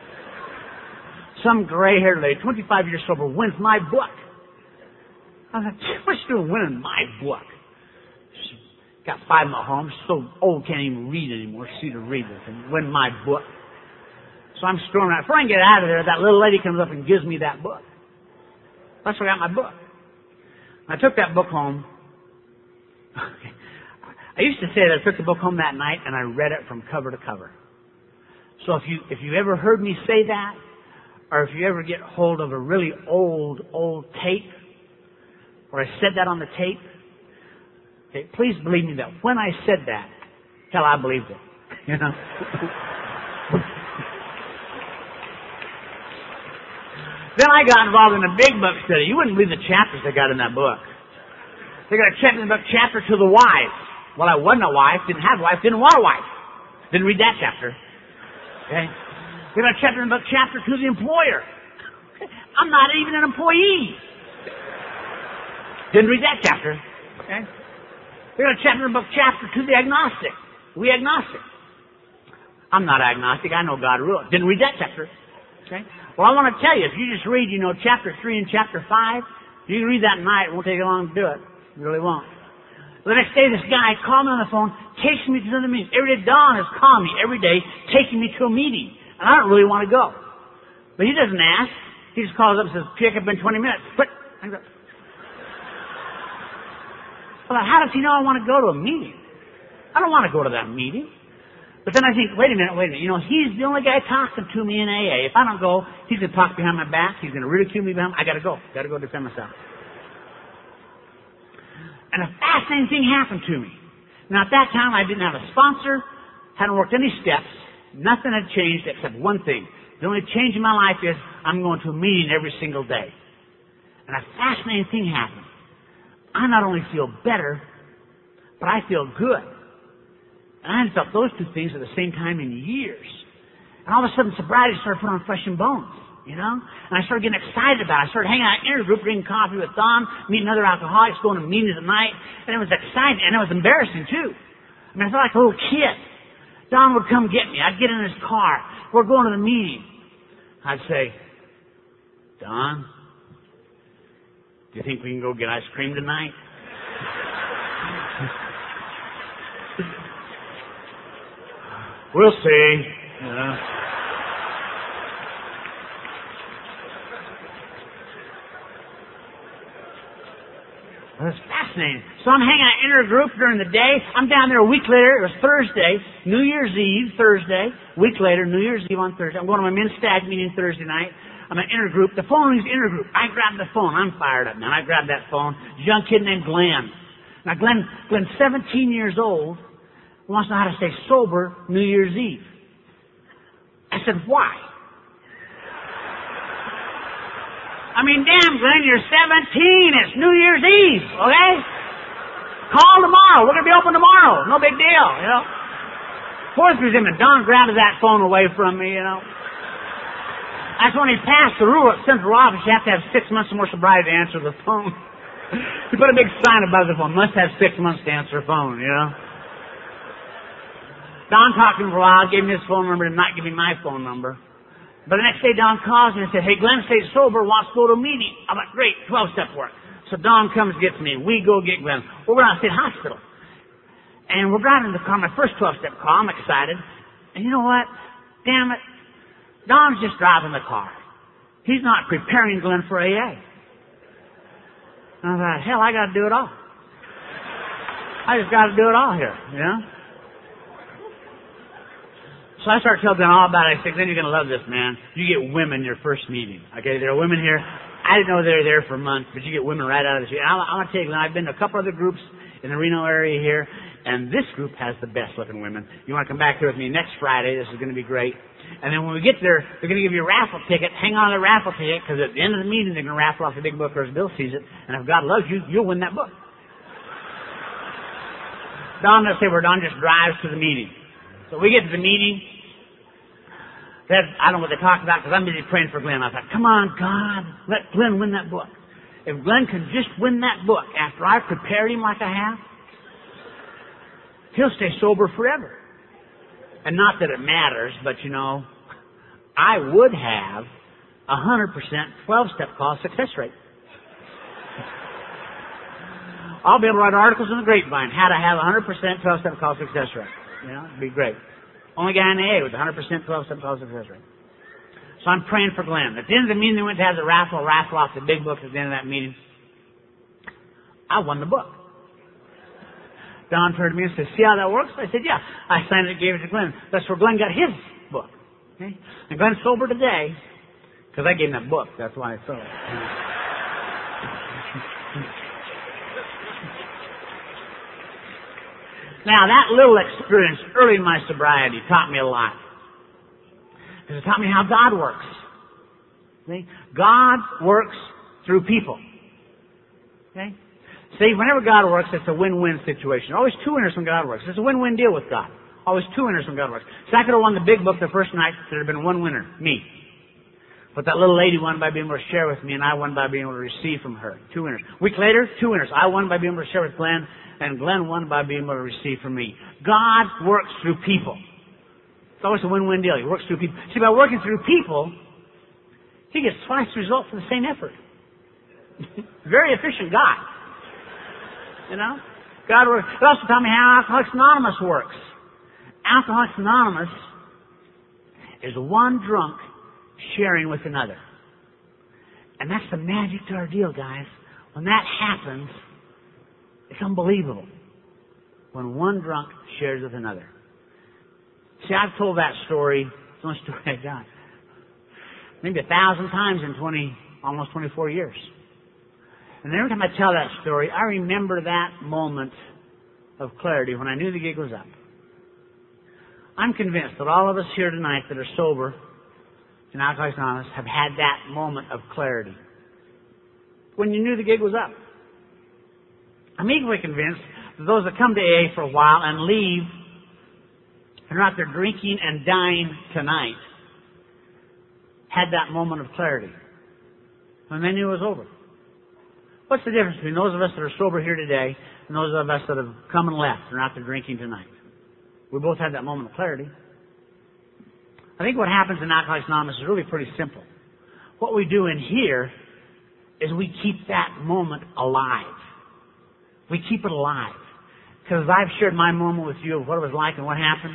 Some gray-haired lady, 25 years sober, wins my book. I was like, what's she doing winning my book? She got 5 in my home. She's so old, can't even read anymore. She to read this and win my book. So I'm storming out. Before I can get out of there, that little lady comes up and gives me that book. That's where I got my book. I took that book home. I used to say that I took the book home that night and I read it from cover to cover. So if you ever heard me say that, or if you ever get hold of a really old tape, or I said that on the tape, okay, please believe me that when I said that, hell, I believed it. You know? Then I got involved in a big book study. You wouldn't believe the chapters they got in that book. They got a chapter in the book, chapter to the wife. Well, I wasn't a wife, didn't have a wife, didn't want a wife. Didn't read that chapter. Okay? They got a chapter in the book, chapter to the employer. I'm not even an employee. Didn't read that chapter. Okay? They got a chapter in the book, chapter to the agnostic. We agnostic. I'm not agnostic. I know God rules. Didn't read that chapter. Okay? Well, I want to tell you, if you just read, chapter 3 and chapter 5, you can read that tonight. It won't take you long to do it. It really won't. The next day, this guy called me on the phone, takes me to another meeting. Every day, Don has called me every day, taking me to a meeting. And I don't really want to go. But he doesn't ask. He just calls up and says, pick up in 20 minutes. Quick. I go. Well, how does he know I want to go to a meeting? I don't want to go to that meeting. But then I think, wait a minute. He's the only guy talking to me in AA. If I don't go, he's going to talk behind my back. He's going to ridicule me behind. I got to go. Got to go defend myself. And a fascinating thing happened to me. Now, at that time, I didn't have a sponsor, hadn't worked any steps. Nothing had changed except one thing. The only change in my life is I'm going to a meeting every single day. And a fascinating thing happened. I not only feel better, but I feel good. And I hadn't felt those two things at the same time in years. And all of a sudden, sobriety started putting on flesh and bones, And I started getting excited about it. I started hanging out in a group, drinking coffee with Don, meeting other alcoholics, going to meetings at night. And it was exciting, and it was embarrassing, too. I felt like a little kid. Don would come get me. I'd get in his car. We're going to the meeting. I'd say, Don, do you think we can go get ice cream tonight? We'll see. It was fascinating. So I'm hanging out in her group during the day. I'm down there a week later. It was Thursday, New Year's Eve, Thursday. Week later, New Year's Eve on Thursday. I'm going to my men's stag meeting Thursday night. I'm an intergroup. The phone rings intergroup. I grab the phone. I'm fired up, man. I grab that phone. There's a young kid named Glenn. Now, Glenn's 17 years old. Wants to know how to stay sober New Year's Eve. I said, why? I mean, damn, Glenn, you're 17. It's New Year's Eve, okay? Call tomorrow. We're going to be open tomorrow. No big deal, you know. Fourth was him, and Don grabbed that phone away from me, you know. That's when he passed the rule at central office. You have to have 6 months or more sobriety to answer the phone. He put a big sign above the phone. Must have 6 months to answer a phone, you know. Don talked to him for a while, gave me his phone number, did not give me my phone number. But the next day, Don calls me and said, hey, Glenn stays sober, wants to go to a meeting. I'm like, great, 12-step work. So Don comes, gets me. We go get Glenn. We're going to State Hospital. And we're driving in the car, my first 12-step call. I'm excited. And you know what? Damn it. Don's just driving the car. He's not preparing Glenn for AA. And I thought, hell, I got to do it all. I just got to do it all here, you know? So I started telling them all about it. I said, then you're going to love this, man. You get women your first meeting. Okay, there are women here. I didn't know they were there for months, but you get women right out of the street. I'm going to tell you, I've been to a couple other groups in the Reno area here, and this group has the best-looking women. You want to come back here with me next Friday. This is going to be great. And then when we get there, they're going to give you a raffle ticket. Hang on to the raffle ticket, because at the end of the meeting, they're going to raffle off the big book, or as Bill sees it. And if God loves you, you'll win that book. Don, let's say where Don just drives to the meeting. So we get to the meeting. I don't know what they talked about because I'm busy praying for Glenn. I thought, come on, God, let Glenn win that book. If Glenn can just win that book after I've prepared him like I have, he'll stay sober forever. And not that it matters, but you know, I would have 100% 12-step call success rate. I'll be able to write articles in the grapevine how to have 100% 12-step call success rate. You know, it'd be great. Only guy in the AA with 100% 12-step call success rate. So I'm praying for Glenn. At the end of the meeting, they went to have the raffle off the big book at the end of that meeting. I won the book. Don turned to me and said, see how that works? I said, yeah. I signed it and gave it to Glenn. That's where Glenn got his book. Okay? And Glenn's sober today because I gave him that book. That's why it's so. Now, that little experience early in my sobriety taught me a lot. Because it taught me how God works. See? God works through people. Okay? See, whenever God works, it's a win-win situation. Always two winners when God works. It's a win-win deal with God. Always two winners when God works. So I could have won the big book the first night. There had been one winner, me. But that little lady won by being able to share with me, and I won by being able to receive from her. Two winners. A week later, two winners. I won by being able to share with Glenn, and Glenn won by being able to receive from me. God works through people. It's always a win-win deal. He works through people. See, by working through people, He gets twice the result for the same effort. Very efficient God. You know? God works. It also taught me how Alcoholics Anonymous works. Alcoholics Anonymous is one drunk sharing with another. And that's the magic to our deal, guys. When that happens, it's unbelievable. When one drunk shares with another. See, I've told that story. It's the only story I got. Maybe 1,000 times in almost 24 years. And every time I tell that story, I remember that moment of clarity when I knew the gig was up. I'm convinced that all of us here tonight that are sober in Alcoholics Anonymous have had that moment of clarity. When you knew the gig was up. I'm equally convinced that those that come to AA for a while and leave and are out there drinking and dying tonight had that moment of clarity when they knew it was over. What's the difference between those of us that are sober here today and those of us that have come and left and are out there drinking tonight? We both had that moment of clarity. I think what happens in Alcoholics Anonymous is really pretty simple. What we do in here is we keep that moment alive. We keep it alive. Because I've shared my moment with you of what it was like and what happened.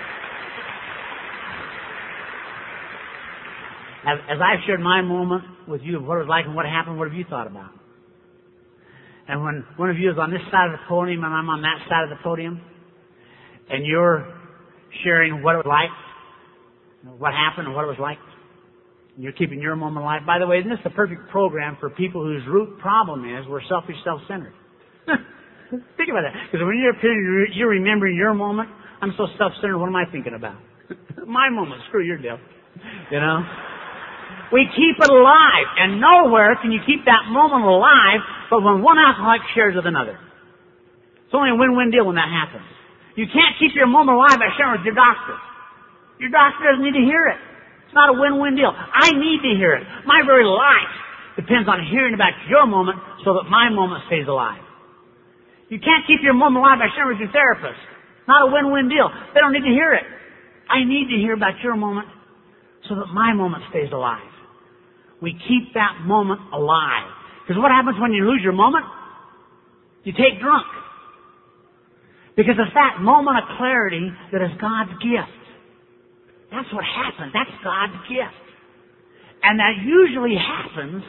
As I've shared my moment with you of what it was like and what happened, what have you thought about? And when one of you is on this side of the podium and I'm on that side of the podium, and you're sharing what it was like, what happened and what it was like, and you're keeping your moment alive. By the way, isn't this the perfect program for people whose root problem is we're selfish, self-centered? Think about that. Because when you're remembering your moment, I'm so self-centered, what am I thinking about? My moment, screw your deal. You know? We keep it alive, and nowhere can you keep that moment alive but when one alcoholic shares with another. It's only a win-win deal when that happens. You can't keep your moment alive by sharing with your doctor. Your doctor doesn't need to hear it. It's not a win-win deal. I need to hear it. My very life depends on hearing about your moment so that my moment stays alive. You can't keep your moment alive by sharing with your therapist. It's not a win-win deal. They don't need to hear it. I need to hear about your moment so that my moment stays alive. We keep that moment alive. Because what happens when you lose your moment? You take drunk. Because it's that moment of clarity that is God's gift. That's what happens. That's God's gift. And that usually happens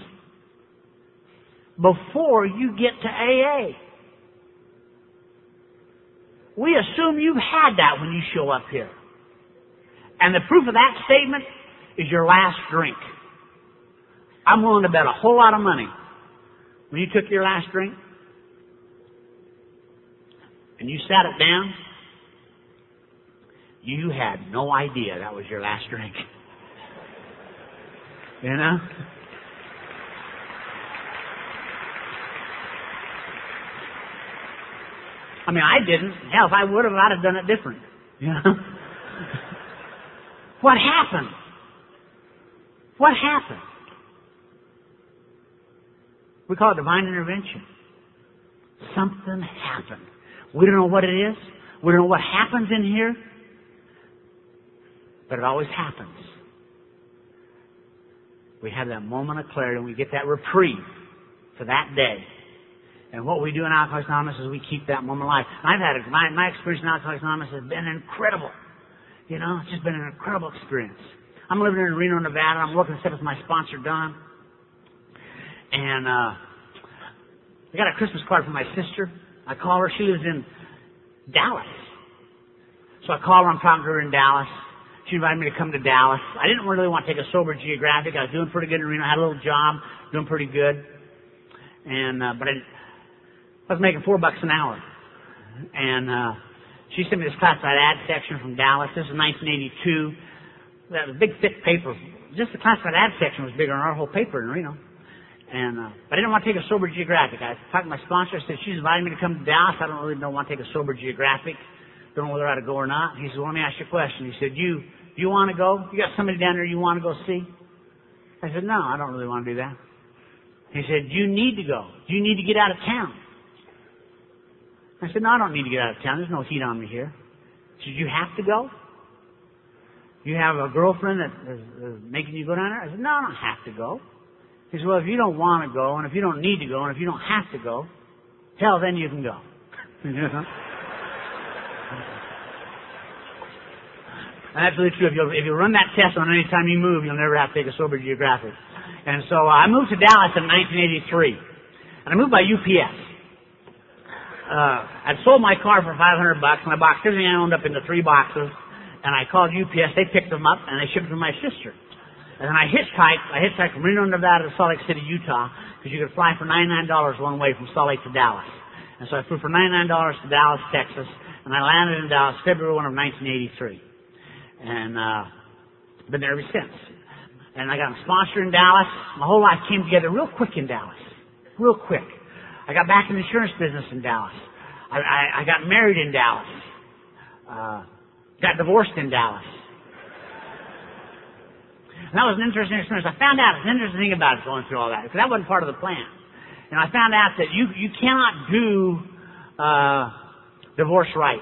before you get to AA. We assume you've had that when you show up here. And the proof of that statement is your last drink. I'm willing to bet a whole lot of money. When you took your last drink and you sat it down, you had no idea that was your last drink. You know? I mean, I didn't. Hell, if I would have, I'd have done it different. You know? What happened? What happened? We call it divine intervention. Something happened. We don't know what it is. We don't know what happens in here. But it always happens. We have that moment of clarity and we get that reprieve for that day. And what we do in Alcoholics Anonymous is we keep that moment alive. And I've had my experience in Alcoholics Anonymous has been incredible. You know, it's just been an incredible experience. I'm living in Reno, Nevada. I'm working to set with my sponsor, Don. And I got a Christmas card from my sister. I call her. She lives in Dallas. So I call her. I'm talking to her in Dallas. She invited me to come to Dallas. I didn't really want to take a sober geographic. I was doing pretty good in Reno. I had a little job, doing pretty good. And but I was making $4 an hour. And she sent me this classified ad section from Dallas. This is 1982. That was a big, thick paper. Just the classified ad section was bigger than our whole paper in Reno. And but I didn't want to take a sober geographic. I talked to my sponsor. I said, she's inviting me to come to Dallas. I don't really want to take a sober geographic. Don't know whether I ought to go or not. He said, well, let me ask you a question. He said, you want to go? You got somebody down there you want to go see? I said, no, I don't really want to do that. He said, you need to go. You need to get out of town. I said, no, I don't need to get out of town. There's no heat on me here. He said, you have to go? You have a girlfriend that is making you go down there? I said, no, I don't have to go. He said, well, if you don't want to go, and if you don't need to go, and if you don't have to go, hell, then you can go. You know? And that's really true. If you run that test on any time you move, you'll never have to take a sober geographic. And so I moved to Dallas in 1983. And I moved by UPS. I'd sold my car for $500, and I boxed everything I owned up into 3 boxes. And I called UPS. They picked them up, and they shipped them to my sister. And then I hitchhiked from Reno, Nevada to Salt Lake City, Utah, because you could fly for $99 one way from Salt Lake to Dallas. And so I flew for $99 to Dallas, Texas, and I landed in Dallas February 1 of 1983. And been there ever since. And I got a sponsor in Dallas. My whole life came together real quick in Dallas. Real quick. I got back in the insurance business in Dallas. I got married in Dallas. Got divorced in Dallas. And that was an interesting experience. I found out, an interesting thing about it going through all that, because that wasn't part of the plan. And I found out that you cannot do divorce right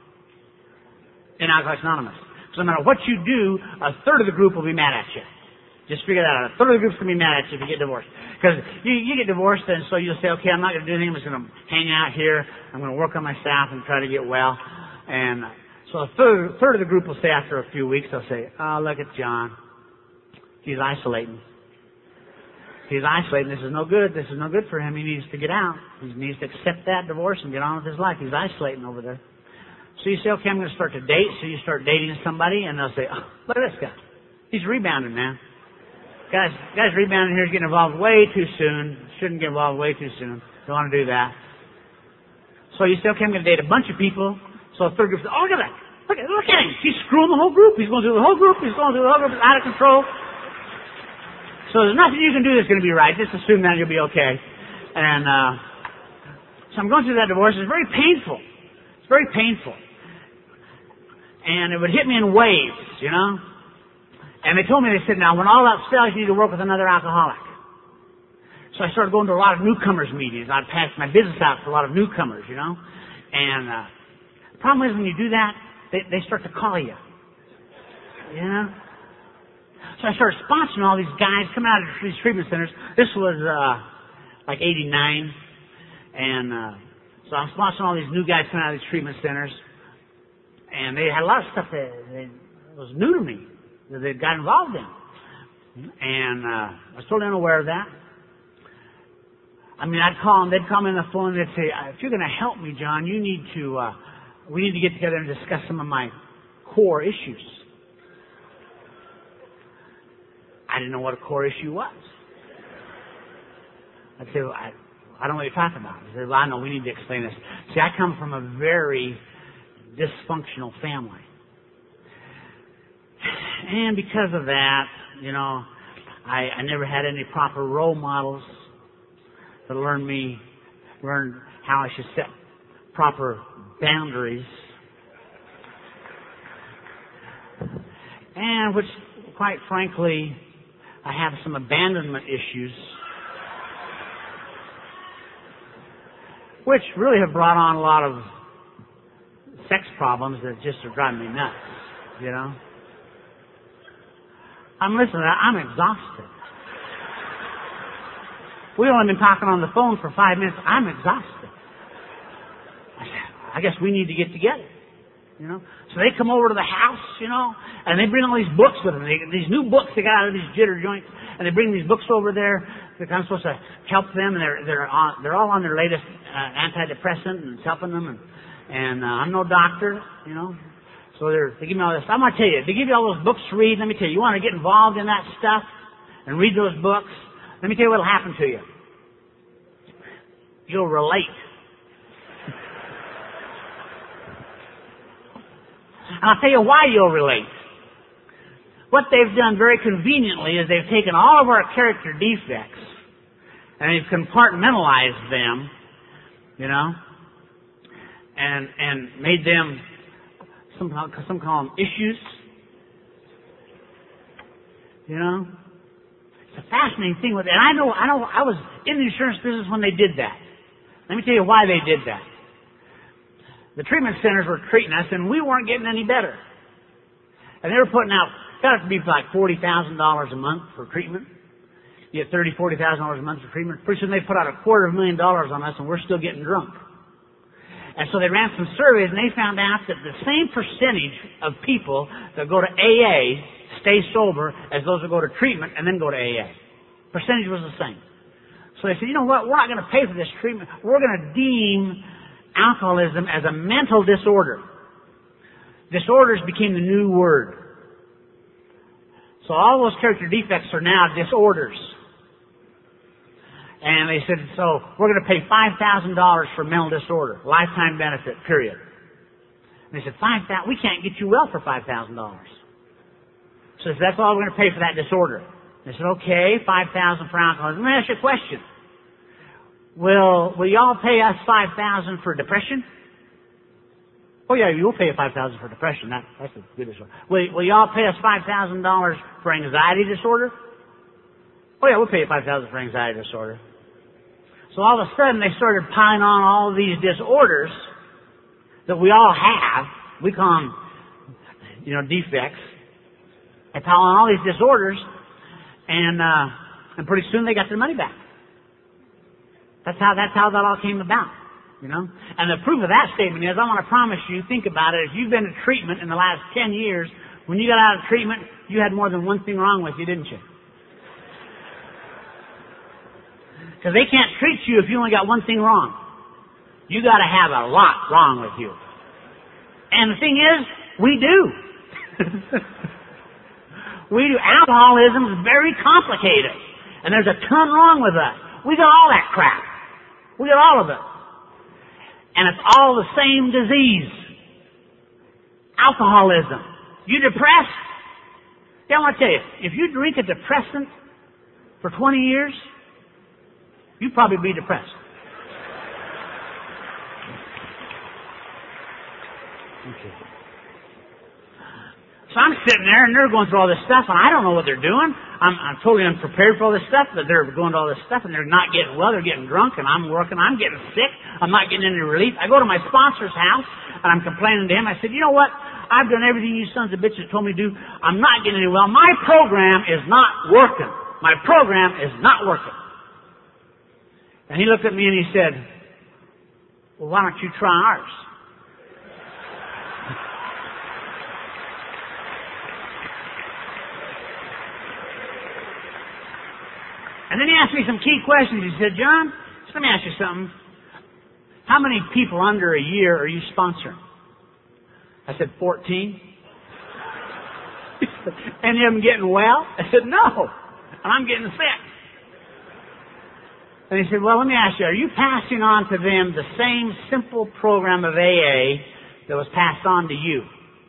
in Alcoholics Anonymous. So no matter what you do, a third of the group will be mad at you. Just figure that out. A third of the group's going to be mad at you if you get divorced. Because you get divorced, and so you'll say, okay, I'm not going to do anything. I'm just going to hang out here. I'm going to work on myself and try to get well. And so a third of the group will say after a few weeks, they'll say, oh, look at John. He's isolating. He's isolating. This is no good. This is no good for him. He needs to get out. He needs to accept that divorce and get on with his life. He's isolating over there. So you say, okay, I'm going to start to date. So you start dating somebody, and they'll say, oh, look at this guy. He's rebounding, man. Guy's rebounding here. He's getting involved way too soon. Shouldn't get involved way too soon. Don't want to do that. So you say, okay, I'm going to date a bunch of people. So the third group says, oh, look at that. Look at him. He's screwing the whole group. He's going through the whole group. He's going through the whole group. It's out of control. So there's nothing you can do that's going to be right. Just assume that you'll be okay. And so I'm going through that divorce. It's very painful. It's very painful. And it would hit me in waves, you know. And they told me, they said, now, when all else fails, you need to work with another alcoholic. So I started going to a lot of newcomers meetings. I'd pass my business out to a lot of newcomers, you know. And the problem is when you do that, they start to call you. You know? So I started sponsoring all these guys coming out of these treatment centers. This was like 89. And so I'm sponsoring all these new guys coming out of these treatment centers. And they had a lot of stuff that was new to me that they got involved in. And I was totally unaware of that. I mean, I'd call them, they'd call me on the phone and they'd say, if you're going to help me, John, we need to get together and discuss some of my core issues. I didn't know what a core issue was. I'd say, well, I don't know what you're talking about. I said, well, I know, we need to explain this. See, I come from a very dysfunctional family. And because of that, you know, I never had any proper role models to learn how I should set proper boundaries. And which, quite frankly, I have some abandonment issues, which really have brought on a lot of sex problems that just are driving me nuts, you know. I'm listening, I'm exhausted. We've only been talking on the phone for 5 minutes. I'm exhausted. I guess we need to get together, you know. So they come over to the house, you know, and they bring all these books with them. These new books they got out of these jitter joints, and they bring these books over there. I'm supposed to help them, and they're all on their latest antidepressant, and it's helping them. And I'm no doctor, you know. So they give me all this. I'm going to tell you, they give you all those books to read. Let me tell you, you want to get involved in that stuff and read those books. Let me tell you what will happen to you. You'll relate. And I'll tell you why you'll relate. What they've done very conveniently is they've taken all of our character defects and they've compartmentalized them, you know, and made them, some call them issues, you know. It's a fascinating thing with it. And I know I was in the insurance business when they did that. Let me tell you why they did that. The treatment centers were treating us, and we weren't getting any better. And they were putting out, got it to be like $40,000 a month for treatment. You get $40,000 a month for treatment. Pretty soon they put out $250,000 on us, and we're still getting drunk. And so they ran some surveys, and they found out that the same percentage of people that go to AA stay sober as those that go to treatment and then go to AA. Percentage was the same. So they said, you know what, we're not going to pay for this treatment. We're going to deem alcoholism as a mental disorder. Disorders became the new word. So all those character defects are now disorders. And they said, so we're going to pay $5,000 for mental disorder. Lifetime benefit, period. And they said, $5,000, we can't get you well for $5,000. So that's all we're going to pay for that disorder. They said, okay, $5,000 for alcoholism. Let me ask you a question. Will y'all pay us $5,000 for depression? Oh yeah, you'll pay $5,000 for depression. That's a good disorder. Will y'all pay us $5,000 for anxiety disorder? Oh yeah, we'll pay you $5,000 for anxiety disorder. So all of a sudden they started piling on all of these disorders that we all have. We call them, you know, defects. They pile on all these disorders, and pretty soon they got their money back. That's how that all came about, you know. And the proof of that statement is, I want to promise you, think about it, if you've been to treatment in the last 10 years, when you got out of treatment, you had more than one thing wrong with you, didn't you? Because they can't treat you if you only got one thing wrong. You got to have a lot wrong with you. And the thing is, we do. We do. Alcoholism is very complicated. And there's a ton wrong with us. We got all that crap. We got all of it. And it's all the same disease. Alcoholism. You depressed? Yeah, I want to tell you, if you drink a depressant for 20 years, you'd probably be depressed. Okay. So I'm sitting there, and they're going through all this stuff, and I don't know what they're doing. I'm totally unprepared for all this stuff, but they're going to all this stuff, and they're not getting well. They're getting drunk, and I'm working. I'm getting sick. I'm not getting any relief. I go to my sponsor's house, and I'm complaining to him. I said, you know what? I've done everything you sons of bitches told me to do. I'm not getting any well. My program is not working. My program is not working. And he looked at me, and he said, well, why don't you try ours? And then he asked me some key questions. He said, John, let me ask you something. How many people under a year are you sponsoring? I said, 14. Any of them getting well? I said, no. And I'm getting sick. And he said, well, let me ask you, are you passing on to them the same simple program of AA that was passed on to you?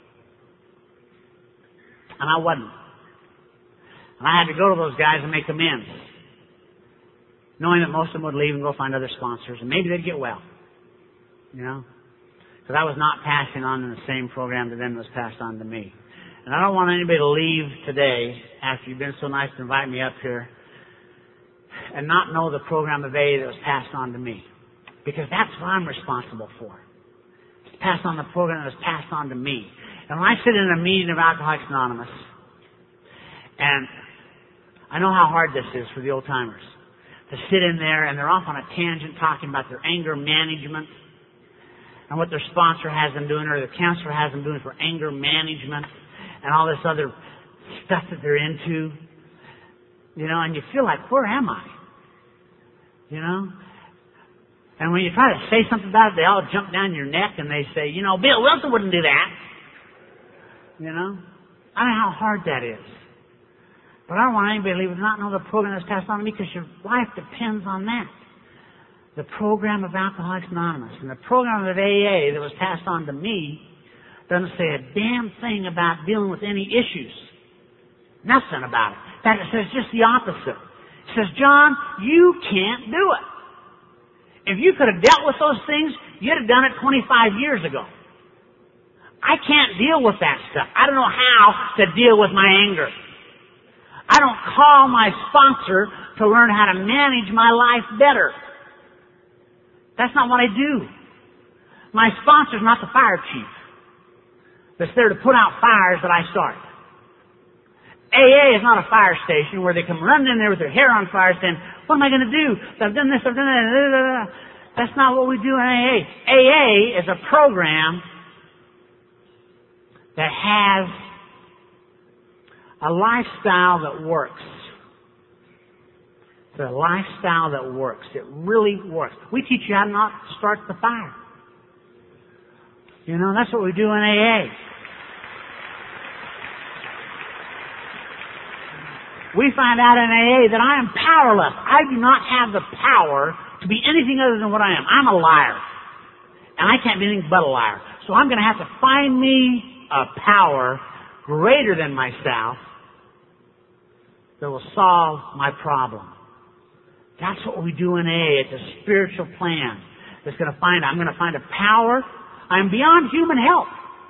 And I wasn't. And I had to go to those guys and make amends, knowing that most of them would leave and go find other sponsors, and maybe they'd get well. You know? Because I was not passing on in the same program to them that was passed on to me. And I don't want anybody to leave today, after you've been so nice to invite me up here, and not know the program of AA that was passed on to me. Because that's what I'm responsible for. It's passed on the program that was passed on to me. And when I sit in a meeting of Alcoholics Anonymous, and I know how hard this is for the old timers, to sit in there and they're off on a tangent talking about their anger management and what their sponsor has them doing or their counselor has them doing for anger management and all this other stuff that they're into. You know, and you feel like, where am I? You know? And when you try to say something about it, they all jump down your neck and they say, you know, Bill Wilson wouldn't do that. You know? I don't know how hard that is. But I don't want anybody to leave and not know the program that's passed on to me, because your life depends on that. The program of Alcoholics Anonymous and the program of AA that was passed on to me doesn't say a damn thing about dealing with any issues. Nothing about it. In fact, it says just the opposite. It says, John, you can't do it. If you could have dealt with those things, you'd have done it 25 years ago. I can't deal with that stuff. I don't know how to deal with my anger. I don't call my sponsor to learn how to manage my life better. That's not what I do. My sponsor's not the fire chief that's there to put out fires that I start. AA is not a fire station where they come running in there with their hair on fire saying, what am I going to do? I've done this, I've done that. That's not what we do in AA. AA is a program that has a lifestyle that works. It's a lifestyle that works. It really works. We teach you how not to start the fire. You know, that's what we do in AA. We find out in AA that I am powerless. I do not have the power to be anything other than what I am. I'm a liar. And I can't be anything but a liar. So I'm going to have to find me a power greater than myself that will solve my problem. That's what we do in AA. It's a spiritual plan that's going to find, I'm going to find a power. I'm beyond human help.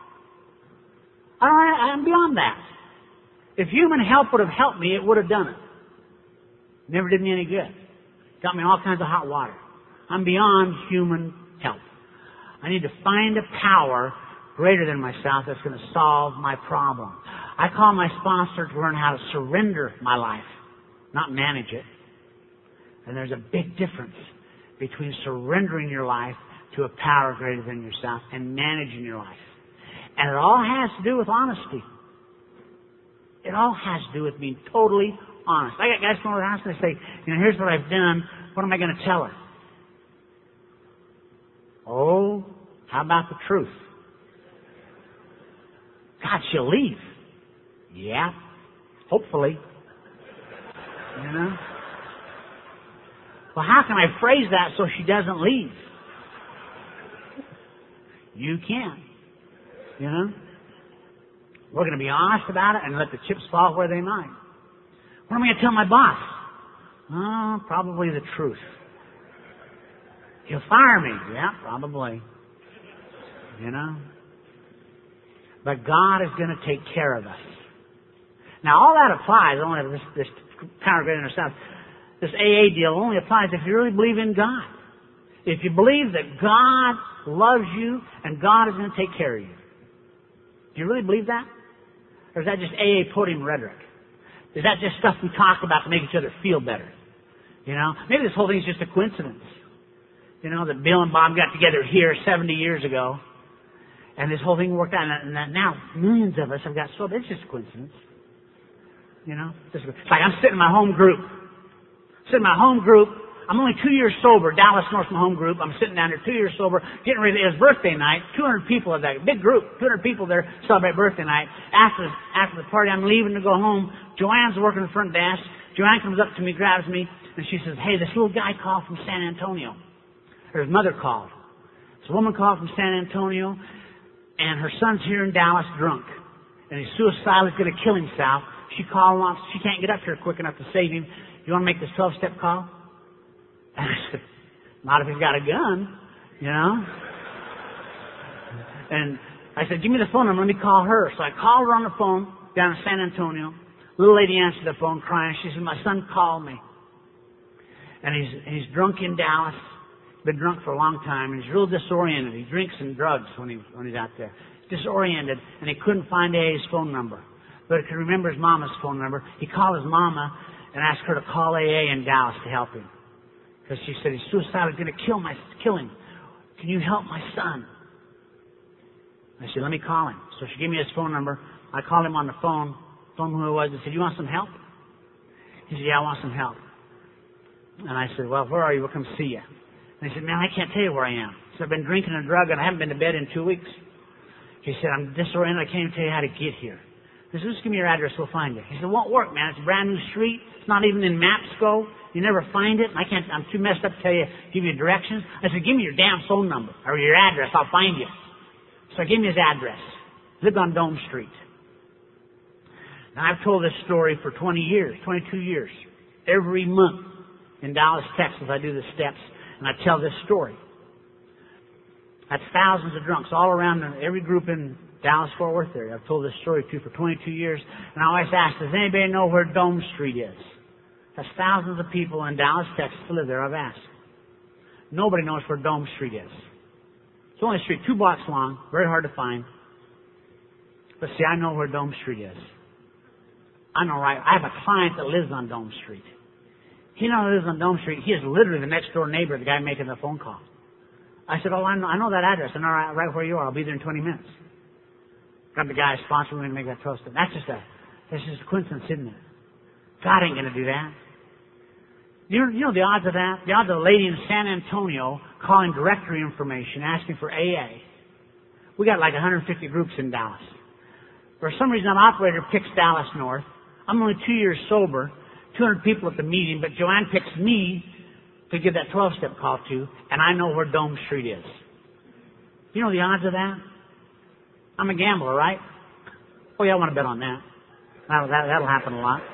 I'm beyond that. If human help would have helped me, it would have done it. Never did me any good. Got me in all kinds of hot water. I'm beyond human help. I need to find a power greater than myself that's going to solve my problem. I call my sponsor to learn how to surrender my life, not manage it. And there's a big difference between surrendering your life to a power greater than yourself and managing your life. And it all has to do with honesty. It all has to do with being totally honest. I got guys come over the house and they say, you know, here's what I've done. What am I going to tell her? Oh, how about the truth? God, she'll leave. Yeah, hopefully. You know? Well, how can I phrase that so she doesn't leave? You can. You know? We're going to be honest about it and let the chips fall where they might. What am I going to tell my boss? Oh, probably the truth. He'll fire me. Yeah, probably. You know? But God is going to take care of us. Now, all that applies, only this congregating ourselves, this AA deal only applies if you really believe in God. If you believe that God loves you and God is going to take care of you. Do you really believe that? Or is that just AA podium rhetoric? Is that just stuff we talk about to make each other feel better? You know? Maybe this whole thing is just a coincidence. You know, that Bill and Bob got together here 70 years ago, and this whole thing worked out, and now millions of us have got sober. It's just a coincidence. You know? It's like I'm sitting in my home group. I'm only 2 years sober. Dallas North's my home group. I'm sitting down there 2 years sober, getting ready. It was birthday night. 200 people at that big group. 200 people there celebrate birthday night. After the party, I'm leaving to go home. Joanne's working the front desk. Joanne comes up to me, grabs me, and she says, "Hey, this little guy called from San Antonio." Her mother called. This woman called from San Antonio, and her son's here in Dallas drunk, and he's suicidal. He's going to kill himself. She called him. She can't get up here quick enough to save him. You want to make this 12-step call? And I said, not if he's got a gun, you know. And I said, give me the phone number. Let me call her. So I called her on the phone down in San Antonio. Little lady answered the phone crying. She said, my son called me. And he's drunk in Dallas. Been drunk for a long time. And he's real disoriented. He drinks and drugs when he's out there. He's disoriented. And he couldn't find AA's phone number. But he could remember his mama's phone number. He called his mama and asked her to call AA in Dallas to help him. Because she said, he's suicidal. He's going to kill him. Can you help my son? I said, let me call him. So she gave me his phone number. I called him on the phone. Told him who it was. I said, you want some help? He said, yeah, I want some help. And I said, well, where are you? We'll come see you. And he said, man, I can't tell you where I am. So I've been drinking and drugging. I haven't been to bed in 2 weeks. He said, I'm disoriented. I can't even tell you how to get here. I said, just give me your address. We'll find you. He said, it won't work, man. It's a brand new street. It's not even in Mapsco. You never find it. I'm too messed up to give you directions. I said, give me your damn phone number or your address. I'll find you. So I gave him his address. Lived on Dome Street. Now I've told this story for 22 years. Every month in Dallas, Texas, I do the steps and I tell this story. That's thousands of drunks all around every group in Dallas, Fort Worth area. I've told this story to for 22 years. And I always ask, does anybody know where Dome Street is? That's thousands of people in Dallas, Texas to live there. I've asked. Nobody knows where Dome Street is. It's only a street 2 blocks long, very hard to find. But see, I know where Dome Street is. I know, right? I have a client that lives on Dome Street. He not only lives on Dome Street, he is literally the next door neighbor, the guy making the phone call. I said, oh, I know that address. I know right where you are. I'll be there in 20 minutes. Got the guy sponsoring me to make that toast. That's just a coincidence, isn't it? God ain't going to do that. You know the odds of that? The odds of a lady in San Antonio calling directory information, asking for AA. We got like 150 groups in Dallas. For some reason, an operator picks Dallas North. I'm only 2 years sober, 200 people at the meeting, but Joanne picks me to give that 12-step call to, and I know where Dome Street is. You know the odds of that? I'm a gambler, right? Oh, yeah, I want to bet on that. That'll happen a lot.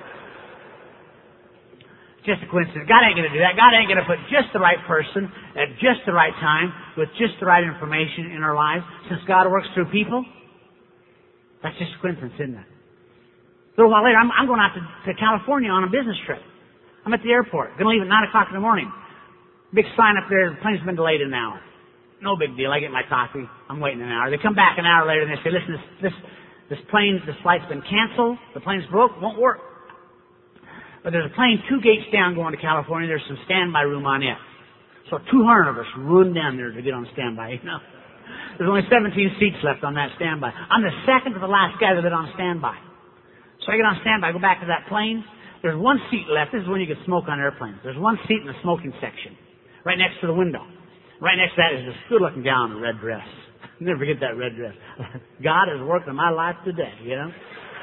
Just a coincidence. God ain't going to do that. God ain't going to put just the right person at just the right time with just the right information in our lives. Since God works through people, that's just a coincidence, isn't it? A little while later, I'm going out to California on a business trip. I'm at the airport. Going to leave at 9 o'clock in the morning. Big sign up there, the plane's been delayed an hour. No big deal. I get my coffee. I'm waiting an hour. They come back an hour later and they say, listen, this flight's been canceled. The plane's broke. Won't work. But there's a plane 2 gates down going to California. There's some standby room on it. So 200 of us run down there to get on standby. You know? There's only 17 seats left on that standby. I'm the second to the last guy that got on standby. So I get on standby. I go back to that plane. There's one seat left. This is when you can smoke on airplanes. There's one seat in the smoking section, right next to the window. Right next to that is this good-looking gal in a red dress. Never forget that red dress. God is working in my life today, you know.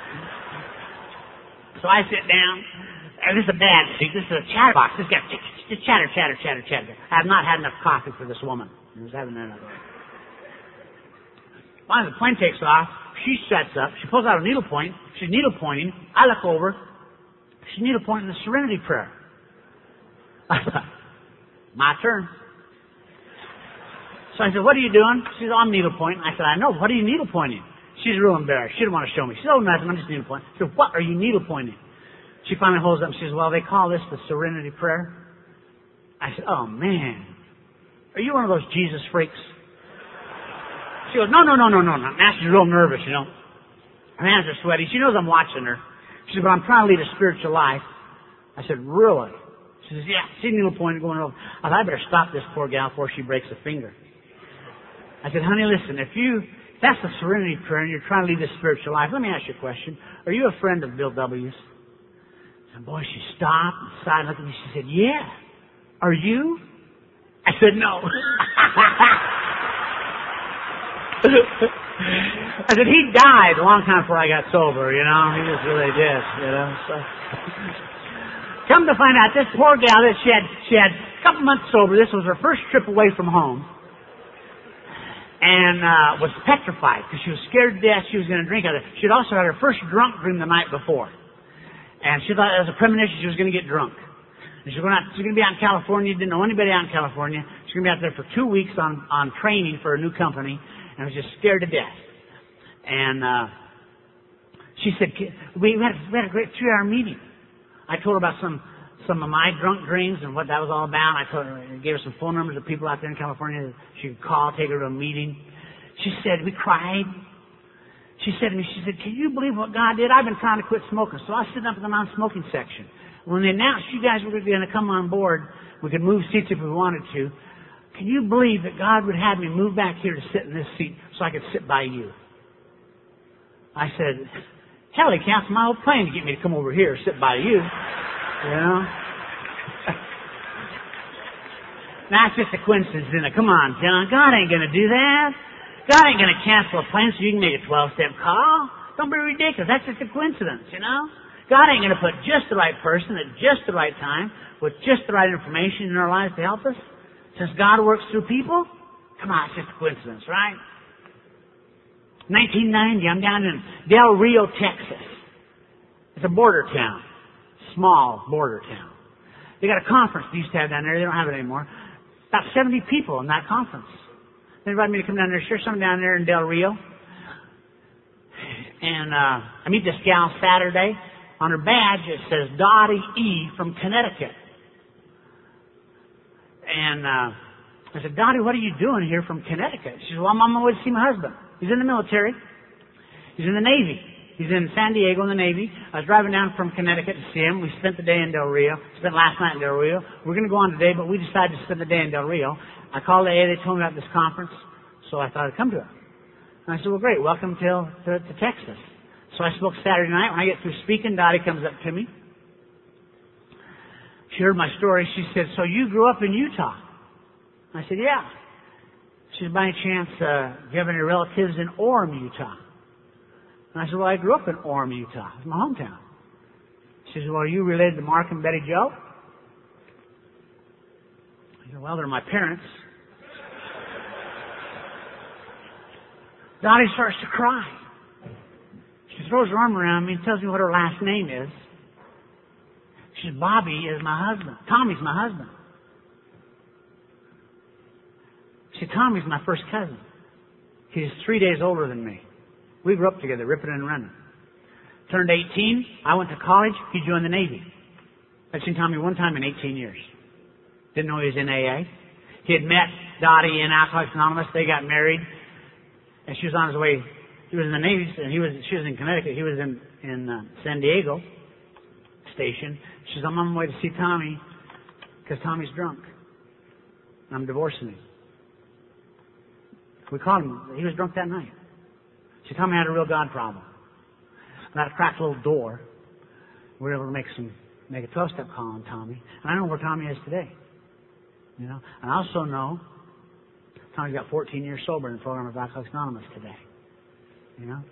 So I sit down. And this is a bad seat. This is a chatterbox. This guy just chatter. I have not had enough coffee for this woman. I was having another. Finally, the plane takes off. She sets up. She pulls out a needlepoint. She's needle pointing. I look over. She's needle pointing the Serenity Prayer. I thought, my turn. So I said, what are you doing? She said, I'm needle pointing. I said, I know. What are you needle pointing? She's real embarrassed. She didn't want to show me. She said, oh, nothing. I'm just needle pointing. I said, what are you needle pointing? She finally holds up and she says, well, they call this the Serenity Prayer. I said, oh, man. Are you one of those Jesus freaks? She goes, no. Now she's real nervous, you know. Her hands are sweaty. She knows I'm watching her. She said, but I'm trying to lead a spiritual life. I said, really? She says, yeah. She's needle pointing going over. I thought, I better stop this poor gal before she breaks a finger. I said, honey, listen, if that's the Serenity Prayer and you're trying to lead this spiritual life, let me ask you a question. Are you a friend of Bill W.'s? And boy, she stopped and sighed and looked at me. She said, yeah. Are you? I said, no. I said, he died a long time before I got sober, you know. He just really did, you know. So, come to find out, this poor gal that she had a couple months sober. This was her first trip away from home. And was petrified because she was scared to death she was going to drink out of it. She had also had her first drunk dream the night before. And she thought as a premonition she was going to get drunk. And she was going to be out in California, didn't know anybody out in California. She was going to be out there for 2 weeks on training for a new company and was just scared to death. And she said, we had a great 3-hour meeting. I told her about some of my drunk dreams and what that was all about. I gave her some phone numbers of people out there in California that she could call, take her to a meeting. She said, we cried. She said to me, can you believe what God did? I've been trying to quit smoking. So I stood up in the non-smoking section. When they announced you guys were going to come on board, we could move seats if we wanted to. Can you believe that God would have me move back here to sit in this seat so I could sit by you? I said, hell, he cancelled my whole plane to get me to come over here and sit by you. You know? That's just a coincidence, isn't it? Come on, John. God ain't going to do that. God ain't going to cancel a plane so you can make a 12-step call. Don't be ridiculous. That's just a coincidence, you know? God ain't going to put just the right person at just the right time with just the right information in our lives to help us. Since God works through people, come on, it's just a coincidence, right? 1990, I'm down in Del Rio, Texas. It's a border town. Small border town. They got a conference they used to have down there. They don't have it anymore. About 70 people in that conference. They invited me to come down there, share something down there in Del Rio. And I meet this gal Saturday. On her badge it says Dottie E. from Connecticut. And I said, Dottie, what are you doing here from Connecticut? She said, well, I'm on my way to see my husband. He's in the military. He's in the Navy. He's in San Diego in the Navy. I was driving down from Connecticut to see him. We spent the day in Del Rio. Spent last night in Del Rio. We're going to go on today, but we decided to spend the day in Del Rio. I called the AA. They told me about this conference, so I thought I'd come to it. And I said, well, great. Welcome to Texas. So I spoke Saturday night. When I get through speaking, Dottie comes up to me. She heard my story. She said, so you grew up in Utah? I said, yeah. She said, by any chance, do you have any relatives in Orem, Utah? And I said, well, I grew up in Orem, Utah. It's my hometown. She said, well, are you related to Mark and Betty Joe? I said, well, they're my parents. Dottie starts to cry. She throws her arm around me and tells me what her last name is. She said, Bobby is my husband. Tommy's my husband. She said, Tommy's my first cousin. He's 3 days older than me. We grew up together, ripping and running. Turned 18. I went to college. He joined the Navy. I'd seen Tommy one time in 18 years. Didn't know he was in AA. He had met Dottie in Alcoholics Anonymous. They got married. And she was on his way. He was in the Navy, and she was in Connecticut. He was in San Diego station. She said, I'm on my way to see Tommy because Tommy's drunk. I'm divorcing him. We called him. He was drunk that night. She said, Tommy had a real God problem. That cracked little door. We were able to make some make a 12-step call on Tommy. And I know where Tommy is today. You know? And I also know Tommy's got 14 years sober in the program of Alcoholics Anonymous today. You know?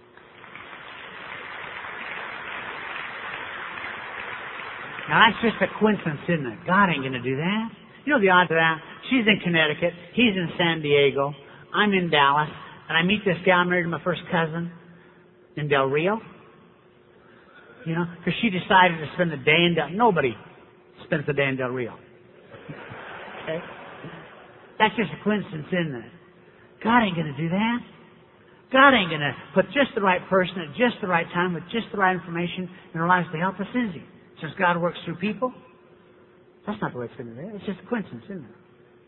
Now that's just a coincidence, isn't it? God ain't going to do that. You know the odds of that? She's in Connecticut. He's in San Diego. I'm in Dallas. And I meet this gal married to my first cousin in Del Rio. You know, because she decided to spend the day in Del Rio. Nobody spends the day in Del Rio. Okay? That's just a coincidence, isn't it? God ain't going to do that. God ain't going to put just the right person at just the right time with just the right information in our lives to help us, is He? Since God works through people, that's not the way it's going to be. It's just a coincidence, isn't it?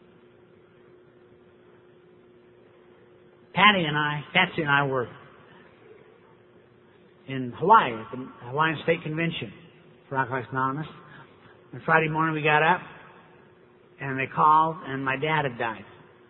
Patsy and I were in Hawaii at the Hawaiian State Convention for Alcoholics Anonymous. And Friday morning we got up and they called and my dad had died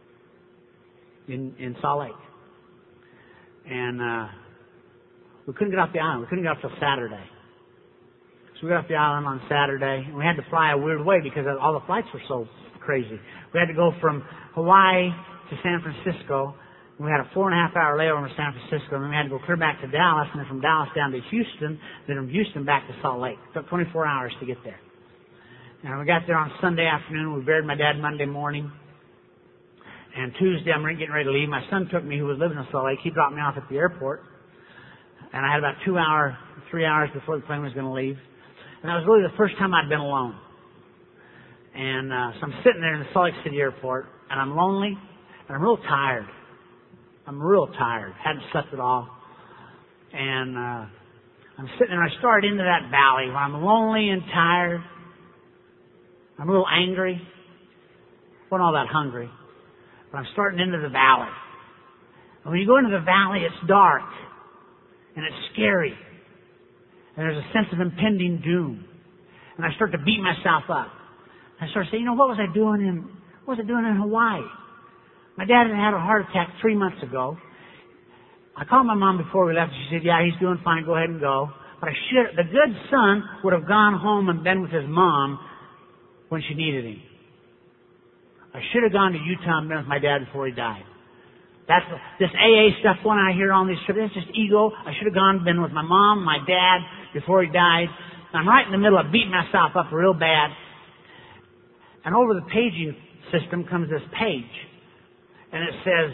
in Salt Lake. And we couldn't get off the island. We couldn't get off till Saturday. So we got off the island on Saturday, and we had to fly a weird way because all the flights were so crazy. We had to go from Hawaii to San Francisco. And we had a 4.5-hour layover in San Francisco, and then we had to go clear back to Dallas, and then from Dallas down to Houston, then from Houston back to Salt Lake. It took 24 hours to get there. And we got there on Sunday afternoon. We buried my dad Monday morning. And Tuesday, I'm getting ready to leave. My son took me, who was living in Salt Lake. He dropped me off at the airport. And I had about 3 hours before the plane was going to leave. And that was really the first time I'd been alone. And so I'm sitting there in the Salt Lake City airport, and I'm lonely, and I'm real tired. Hadn't slept at all. And I'm sitting there, and I started into that valley where I'm lonely and tired. I'm a little angry. Wasn't all that hungry. But I'm starting into the valley. And when you go into the valley, it's dark. And it's scary. And there's a sense of impending doom. And I start to beat myself up. I start saying, what was I doing in Hawaii? My dad had had a heart attack 3 months ago. I called my mom before we left. She said, yeah, he's doing fine. Go ahead and go. But the good son would have gone home and been with his mom when she needed him. I should have gone to Utah and been with my dad before he died. That's this AA stuff when I hear on these trips. It's just ego. I should have gone and been with my mom, my dad before he died. I'm right in the middle of beating myself up real bad. And over the paging system comes this page. And it says,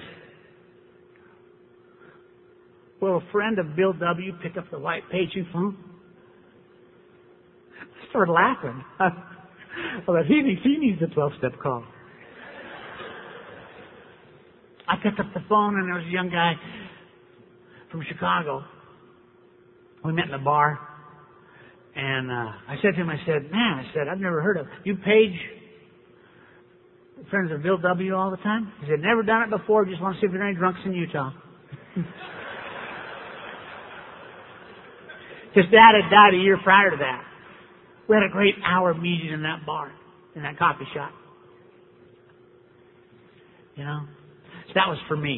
will a friend of Bill W. pick up the white paging phone? I started laughing. Well, he needs a 12-step call. I picked up the phone, and there was a young guy from Chicago. We met in a bar. And I said to him, I've never heard of you page friends of Bill W. all the time? He said, never done it before. Just want to see if there are any drunks in Utah. His dad had died a year prior to that. We had a great hour meeting in that bar, in that coffee shop. You know? So that was for me.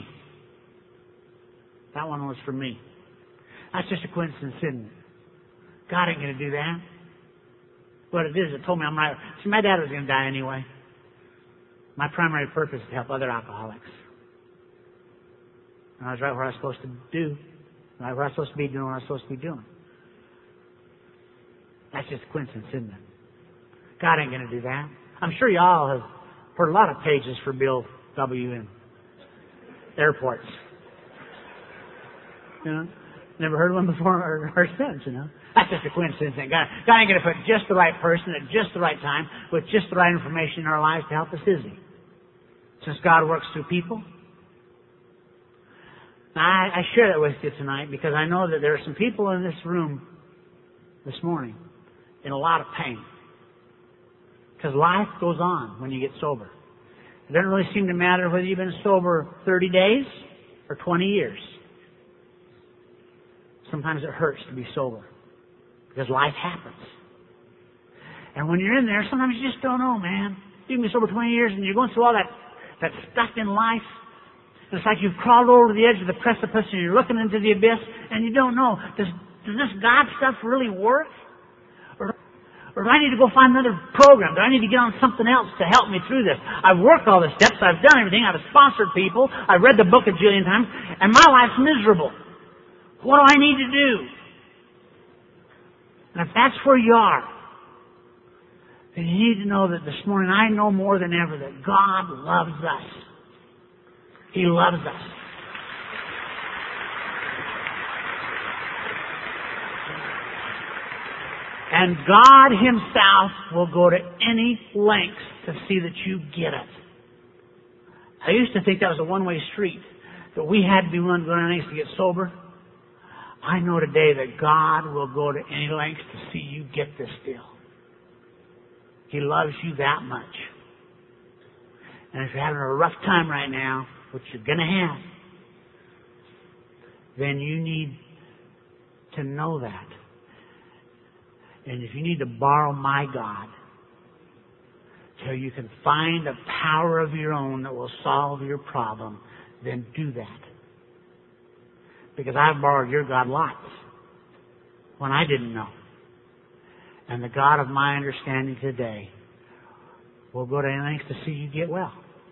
That one was for me. That's just a coincidence, isn't it? God ain't going to do that. What it is, it told me I'm right. See, my dad was going to die anyway. My primary purpose is to help other alcoholics. And I was right where I was supposed to do. Right where I was supposed to be doing what I was supposed to be doing. That's just a coincidence, isn't it? God ain't going to do that. I'm sure you all have heard a lot of pages for Bill W. in airports. You know? Never heard one before or since, you know. That's just a coincidence. God ain't going to put just the right person at just the right time with just the right information in our lives to help us, is He? Since God works through people. Now, I share that with you tonight because I know that there are some people in this room this morning in a lot of pain. Because life goes on when you get sober. It doesn't really seem to matter whether you've been sober 30 days or 20 years. Sometimes it hurts to be sober because life happens. And when you're in there, sometimes you just don't know, man. You can be sober 20 years and you're going through all that stuff in life. And it's like you've crawled over the edge of the precipice and you're looking into the abyss and you don't know, does this God stuff really work? Or do I need to go find another program? Do I need to get on something else to help me through this? I've worked all the steps. I've done everything. I've sponsored people. I've read the book a jillion times. And my life's miserable. What do I need to do? And if that's where you are, then you need to know that this morning I know more than ever that God loves us. He loves us. And God Himself will go to any lengths to see that you get it. I used to think that was a one-way street, that we had to be willing to go to any lengths to get sober. I know today that God will go to any lengths to see you get this deal. He loves you that much. And if you're having a rough time right now, which you're going to have, then you need to know that. And if you need to borrow my God till you can find a power of your own that will solve your problem, then do that. Because I've borrowed your God lots when I didn't know. And the God of my understanding today will go to any lengths to see you get well.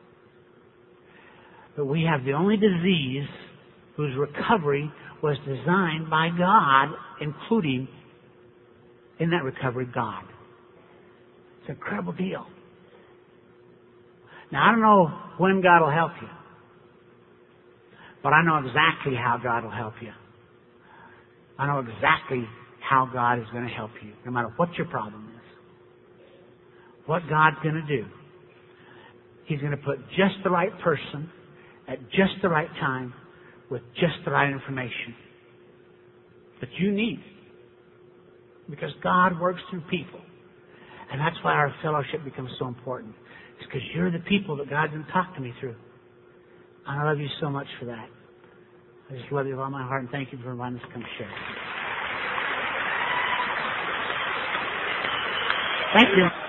But we have the only disease whose recovery was designed by God, including in that recovery, God. It's an incredible deal. Now, I don't know when God will help you, but I know exactly how God will help you. I know exactly how God is going to help you, no matter what your problem is. What God's going to do, He's going to put just the right person at just the right time with just the right information that you need. Because God works through people. And that's why our fellowship becomes so important. It's because you're the people that God's going to talk to me through. And I love you so much for that. I just love you with all my heart and thank you for inviting us to come share. Thank you.